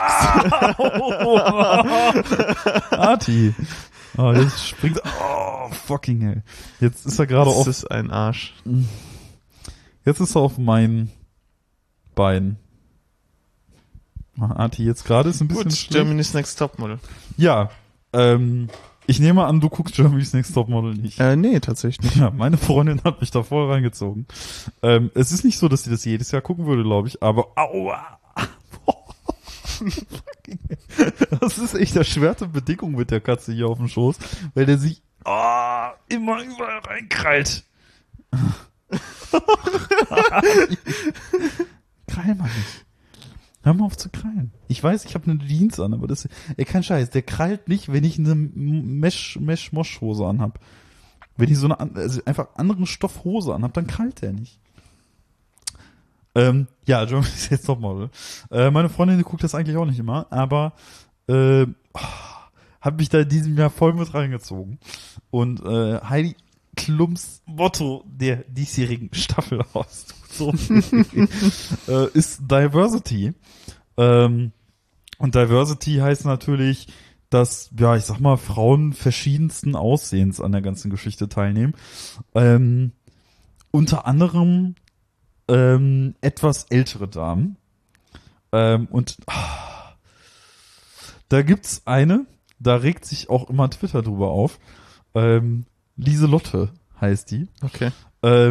Sex! Arti. Oh, jetzt springt, oh, fucking hell. Jetzt ist er gerade Das auf, ist ein Arsch. jetzt ist er auf mein Bein. Ah, Arti, jetzt gerade ist ein bisschen Gut, schlecht. Germany's Next Topmodel. Ja, ähm, ich nehme an, du guckst Germany's Next Topmodel nicht. Äh, nee, tatsächlich nicht. Ja, meine Freundin hat mich da voll reingezogen. Ähm, es ist nicht so, dass sie das jedes Jahr gucken würde, glaube ich, aber aua. Das ist echt erschwerte Bedingung mit der Katze hier auf dem Schoß, weil der sich oh, immer überall reinkrallt. Krall mal nicht. Hör mal auf zu krallen. Ich weiß, ich habe eine Jeans an, aber das ey, kein Scheiß, der krallt nicht, wenn ich eine Mesh Mesh Mosch Hose anhab. Wenn ich so eine an- also einfach anderen Stoff Hose anhab, dann krallt der nicht. Ähm, ja, Germany's Next Topmodel. Äh, meine Freundin die guckt das eigentlich auch nicht immer, aber äh, oh, hat mich da in diesem Jahr voll mit reingezogen. Und äh, Heidi Klums Motto der diesjährigen Staffel aus so äh, ist Diversity. Ähm, und Diversity heißt natürlich, dass, ja, ich sag mal, Frauen verschiedensten Aussehens an der ganzen Geschichte teilnehmen. Ähm, unter anderem ähm, etwas ältere Damen. Ähm, und ah, da gibt's eine, da regt sich auch immer Twitter drüber auf. Ähm, Lieselotte heißt die. Okay. Ähm,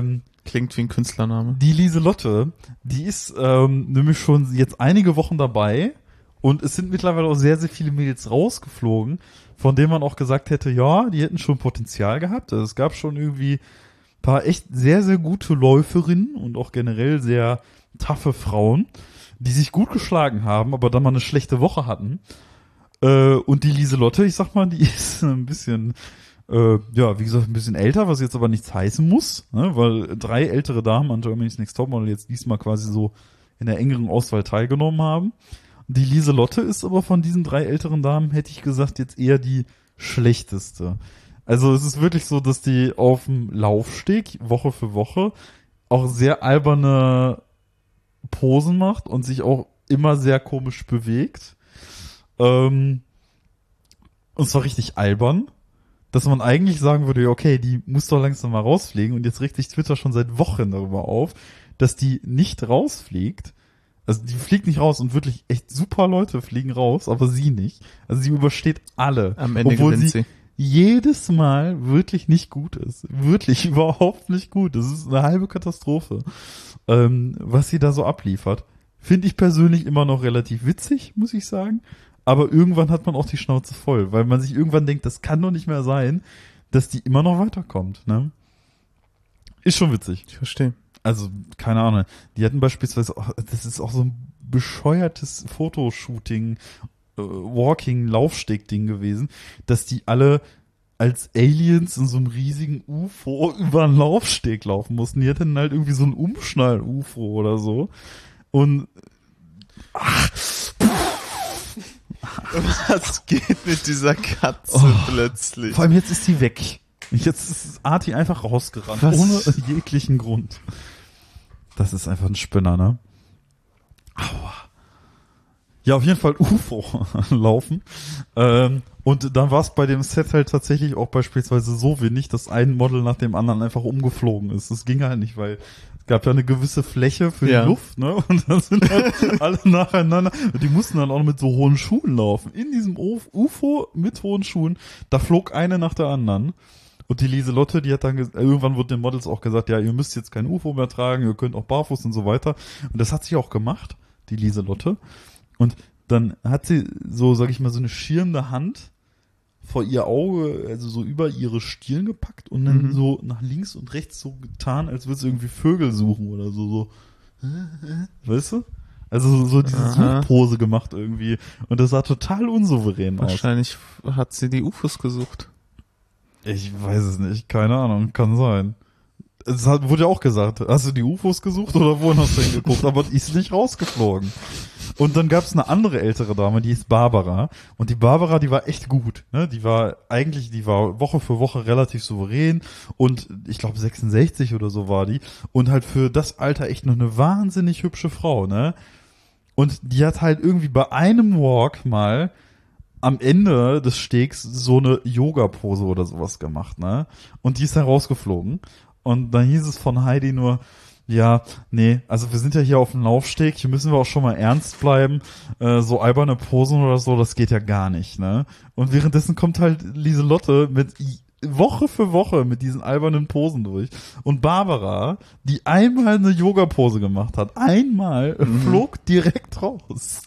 Klingt wie ein Künstlername. Die Lieselotte, die ist ähm, nämlich schon jetzt einige Wochen dabei und es sind mittlerweile auch sehr, sehr viele Mädels rausgeflogen, von denen man auch gesagt hätte, ja, die hätten schon Potenzial gehabt. Also es gab schon irgendwie ein paar echt sehr, sehr gute Läuferinnen und auch generell sehr taffe Frauen, die sich gut geschlagen haben, aber dann mal eine schlechte Woche hatten. Äh, und die Lieselotte, ich sag mal, die ist ein bisschen... Äh, ja, wie gesagt, ein bisschen älter, was jetzt aber nichts heißen muss, ne? Weil drei ältere Damen an Germany's Next Topmodel jetzt diesmal quasi so in der engeren Auswahl teilgenommen haben. Die Lieselotte ist aber von diesen drei älteren Damen, hätte ich gesagt, jetzt eher die schlechteste. Also es ist wirklich so, dass die auf dem Laufsteg Woche für Woche auch sehr alberne Posen macht und sich auch immer sehr komisch bewegt. Ähm, und zwar richtig albern. Dass man eigentlich sagen würde, okay, die muss doch langsam mal rausfliegen und jetzt regt sich Twitter schon seit Wochen darüber auf, dass die nicht rausfliegt. Also die fliegt nicht raus und wirklich echt super Leute fliegen raus, aber sie nicht. Also sie übersteht alle. Am Ende obwohl gewinnt sie, sie jedes Mal wirklich nicht gut ist. Wirklich überhaupt nicht gut. Das ist eine halbe Katastrophe, ähm, was sie da so abliefert. Finde ich persönlich immer noch relativ witzig, muss ich sagen. Aber irgendwann hat man auch die Schnauze voll, weil man sich irgendwann denkt, das kann doch nicht mehr sein, dass die immer noch weiterkommt, ne? Ist schon witzig. Ich verstehe. Also, keine Ahnung. Die hatten beispielsweise, auch, das ist auch so ein bescheuertes Fotoshooting, äh, Walking-Laufsteg-Ding gewesen, dass die alle als Aliens in so einem riesigen U F O über einen Laufsteg laufen mussten. Die hatten halt irgendwie so ein Umschnall-U F O oder so. Und, ach, Was geht mit dieser Katze Oh, plötzlich? vor allem jetzt ist die weg. Jetzt ist Arti einfach rausgerannt. Was? Ohne jeglichen Grund. Das ist einfach ein Spinner, ne? Aua. Ja, auf jeden Fall U F O laufen. Ähm, und dann war es bei dem Set halt tatsächlich auch beispielsweise so wenig, dass ein Model nach dem anderen einfach umgeflogen ist. Das ging halt nicht, weil es gab ja eine gewisse Fläche für Ja. die Luft, ne? Und dann sind halt alle nacheinander. Und die mussten dann auch noch mit so hohen Schuhen laufen. In diesem U F O mit hohen Schuhen. Da flog eine nach der anderen. Und die Lieselotte, die hat dann, ges- irgendwann wurde den Models auch gesagt, ja, ihr müsst jetzt kein U F O mehr tragen, ihr könnt auch barfuß und so weiter. Und das hat sie auch gemacht, die Lieselotte. Und dann hat sie so, sag ich mal, so eine schirmende Hand vor ihr Auge, also so über ihre Stirn gepackt und dann Mhm. so nach links und rechts so getan, als würde sie irgendwie Vögel suchen oder so, so. Weißt du? Also so, so diese Aha. Suchpose gemacht irgendwie. Und das sah total unsouverän aus. Wahrscheinlich hat sie die U F Os gesucht. Ich weiß es nicht, keine Ahnung, kann sein. Es hat, wurde ja auch gesagt, hast du die U F Os gesucht oder wohin hast du hingeguckt? Aber die ist nicht rausgeflogen. Und dann gab es eine andere ältere Dame, die ist Barbara. Und die Barbara, die war echt gut. Ne? Die war eigentlich, die war Woche für Woche relativ souverän. Und ich glaube sechsundsechzig oder so war die. Und halt für das Alter echt noch eine wahnsinnig hübsche Frau. Ne? Und die hat halt irgendwie bei einem Walk mal am Ende des Stegs so eine Yoga-Pose oder sowas gemacht, ne? Und die ist dann rausgeflogen. Und dann hieß es von Heidi nur, ja, nee, also wir sind ja hier auf dem Laufsteg, hier müssen wir auch schon mal ernst bleiben. Äh, so alberne Posen oder so, das geht ja gar nicht, ne? Und währenddessen kommt halt Lieselotte mit Woche für Woche mit diesen albernen Posen durch. Und Barbara, die einmal eine Yoga-Pose gemacht hat, einmal Mhm. flog direkt raus.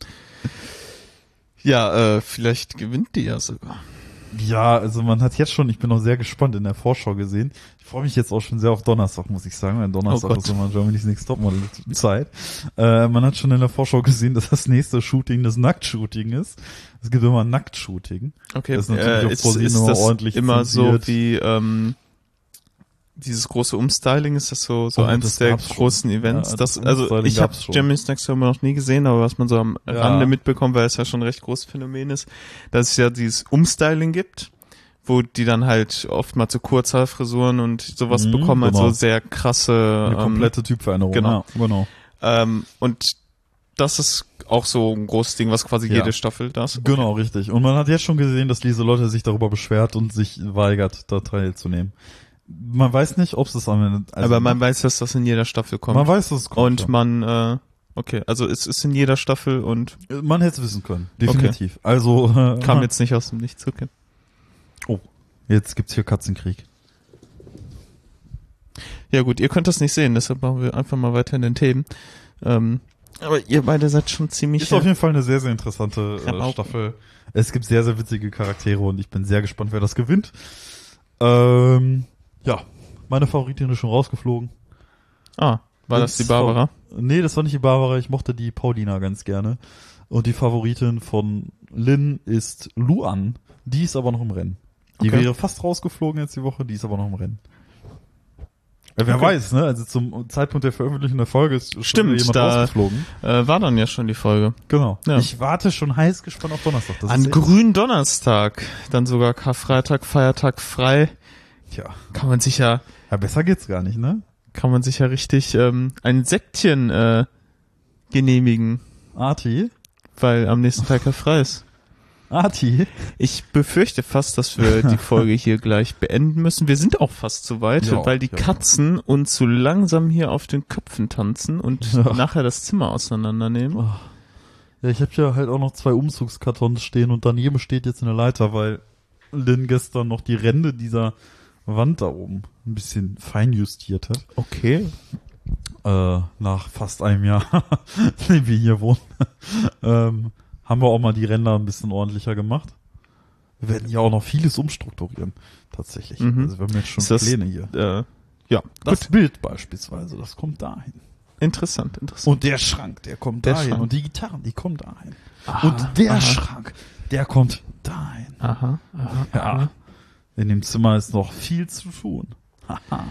Ja, äh, vielleicht gewinnt die ja sogar. Ja, also man hat jetzt schon, ich bin auch sehr gespannt in der Vorschau gesehen. Ich freue mich jetzt auch schon sehr auf Donnerstag, muss ich sagen, weil Donnerstag Oh Gott. ist immer Germany's Next Topmodel Zeit. Äh, man hat schon in der Vorschau gesehen, dass das nächste Shooting das Nacktshooting ist. Es gibt immer ein Nacktshooting. Okay, Das ist natürlich äh, auf ist, ProSieben ist immer das ordentlich immer so zensiert. wie ähm, dieses große Umstyling? Ist das so so Oh, eins das der gab's schon. großen Events? Ja, das, das also Umstyling ich habe gab's schon. Germany's Next Topmodel noch nie gesehen, aber was man so am Ja. Rande mitbekommt, weil es ja schon ein recht großes Phänomen ist, dass es ja dieses Umstyling gibt, wo die dann halt oft mal zu Kurzhaarfrisuren und sowas Mhm, bekommen, genau. also sehr krasse Eine ähm, komplette Typveränderung. genau. Ja, genau. ähm, und das ist auch so ein großes Ding, was quasi Ja. jede Staffel das. Genau, richtig. Und man hat jetzt schon gesehen, dass Lieselotte sich darüber beschwert und sich weigert, da teilzunehmen. Man weiß nicht, ob es das am Ende... Also Aber man weiß, dass das in jeder Staffel kommt. man weiß, dass es kommt. und ja. man, äh, okay, also es ist in jeder Staffel und Man hätte es wissen können, definitiv. Also äh, kam jetzt nicht aus dem Nichts, okay. Oh, jetzt gibt's hier Katzenkrieg. Ja gut, ihr könnt das nicht sehen, deshalb machen wir einfach mal weiter in den Themen. Ähm, aber ihr beide seid schon ziemlich... Ist auf jeden Fall eine sehr, sehr interessante äh, Ja, Staffel. Es gibt sehr, sehr witzige Charaktere und ich bin sehr gespannt, wer das gewinnt. Ähm, ja, meine Favoritin ist schon rausgeflogen. Ah, war das die Barbara? Nee, das war nicht die Barbara, ich mochte die Paulina ganz gerne. Und die Favoritin von Lynn ist Luan, die ist aber noch im Rennen. Die Okay. wäre fast rausgeflogen jetzt die Woche, die ist aber noch im Rennen. Ja, wer Okay. weiß, ne? Also zum Zeitpunkt der Veröffentlichung der Folge ist schon Stimmt, wieder jemand da- rausgeflogen. Äh, war dann ja schon die Folge. Genau. Ja. Ich warte schon heiß gespannt auf Donnerstag. Das An ist echt- Gründonnerstag, dann sogar Karfreitag, Feiertag frei. Tja, Kann man sich ja, ja, besser geht's gar nicht, ne? kann man sich ja richtig ähm, ein Säckchen äh, genehmigen, Arti? weil am nächsten Tag ja frei ist. Arti? Ich befürchte fast, dass wir die Folge hier gleich beenden müssen. Wir sind auch fast zu weit, Ja, weil die ja. Katzen uns so langsam hier auf den Köpfen tanzen und Ja. nachher das Zimmer auseinandernehmen. Oh. Ja, ich habe ja halt auch noch zwei Umzugskartons stehen und daneben steht jetzt eine Leiter, weil Lynn gestern noch die Ränder dieser Wand da oben ein bisschen feinjustiert hat. Okay. Äh, nach fast einem Jahr, in wir hier wohnen, ähm, haben wir auch mal die Ränder ein bisschen ordentlicher gemacht. Wir werden ja auch noch vieles umstrukturieren, tatsächlich. Mhm. Also wir haben jetzt schon Ist das- Pläne hier. Äh, ja, Das gut. Bild beispielsweise, das kommt dahin. Interessant, interessant. Und der Schrank, der kommt Der dahin. Schrank. Und die Gitarren, die kommen dahin. Aha, Und der aha. Schrank, der kommt dahin. Aha, aha, Ja. aha. In dem Zimmer ist noch viel zu tun. Haha.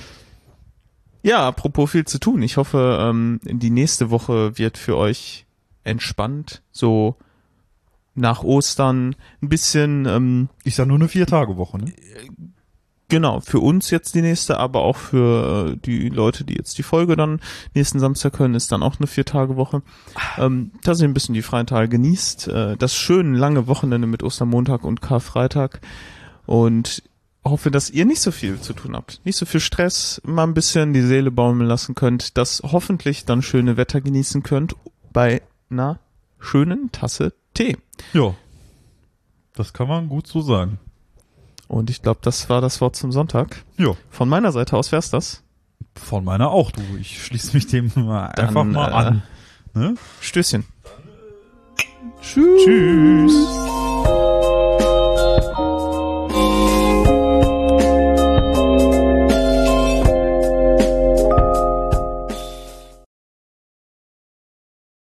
Ja, apropos viel zu tun. Ich hoffe, ähm, die nächste Woche wird für euch entspannt. So nach Ostern ein bisschen, ähm, Ist ja nur eine Vier-Tage-Woche, ne? genau, für uns jetzt die nächste, aber auch für äh, die Leute, die jetzt die Folge dann nächsten Samstag hören, ist dann auch eine Vier-Tage-Woche. Ähm, dass ihr ein bisschen die freien Tage genießt. Äh, das schöne lange Wochenende mit Ostermontag und Karfreitag. Und hoffe, dass ihr nicht so viel zu tun habt. Nicht so viel Stress, mal ein bisschen die Seele baumeln lassen könnt, das hoffentlich dann schöne Wetter genießen könnt bei einer schönen Tasse Tee. Ja. Das kann man gut so sagen. Und ich glaube, das war das Wort zum Sonntag. Ja. Von meiner Seite aus wär's das. Von meiner auch, du. Ich schließe mich dem mal einfach Dann, mal äh, an. Ne? Stößchen. Tschüss. Tschüss.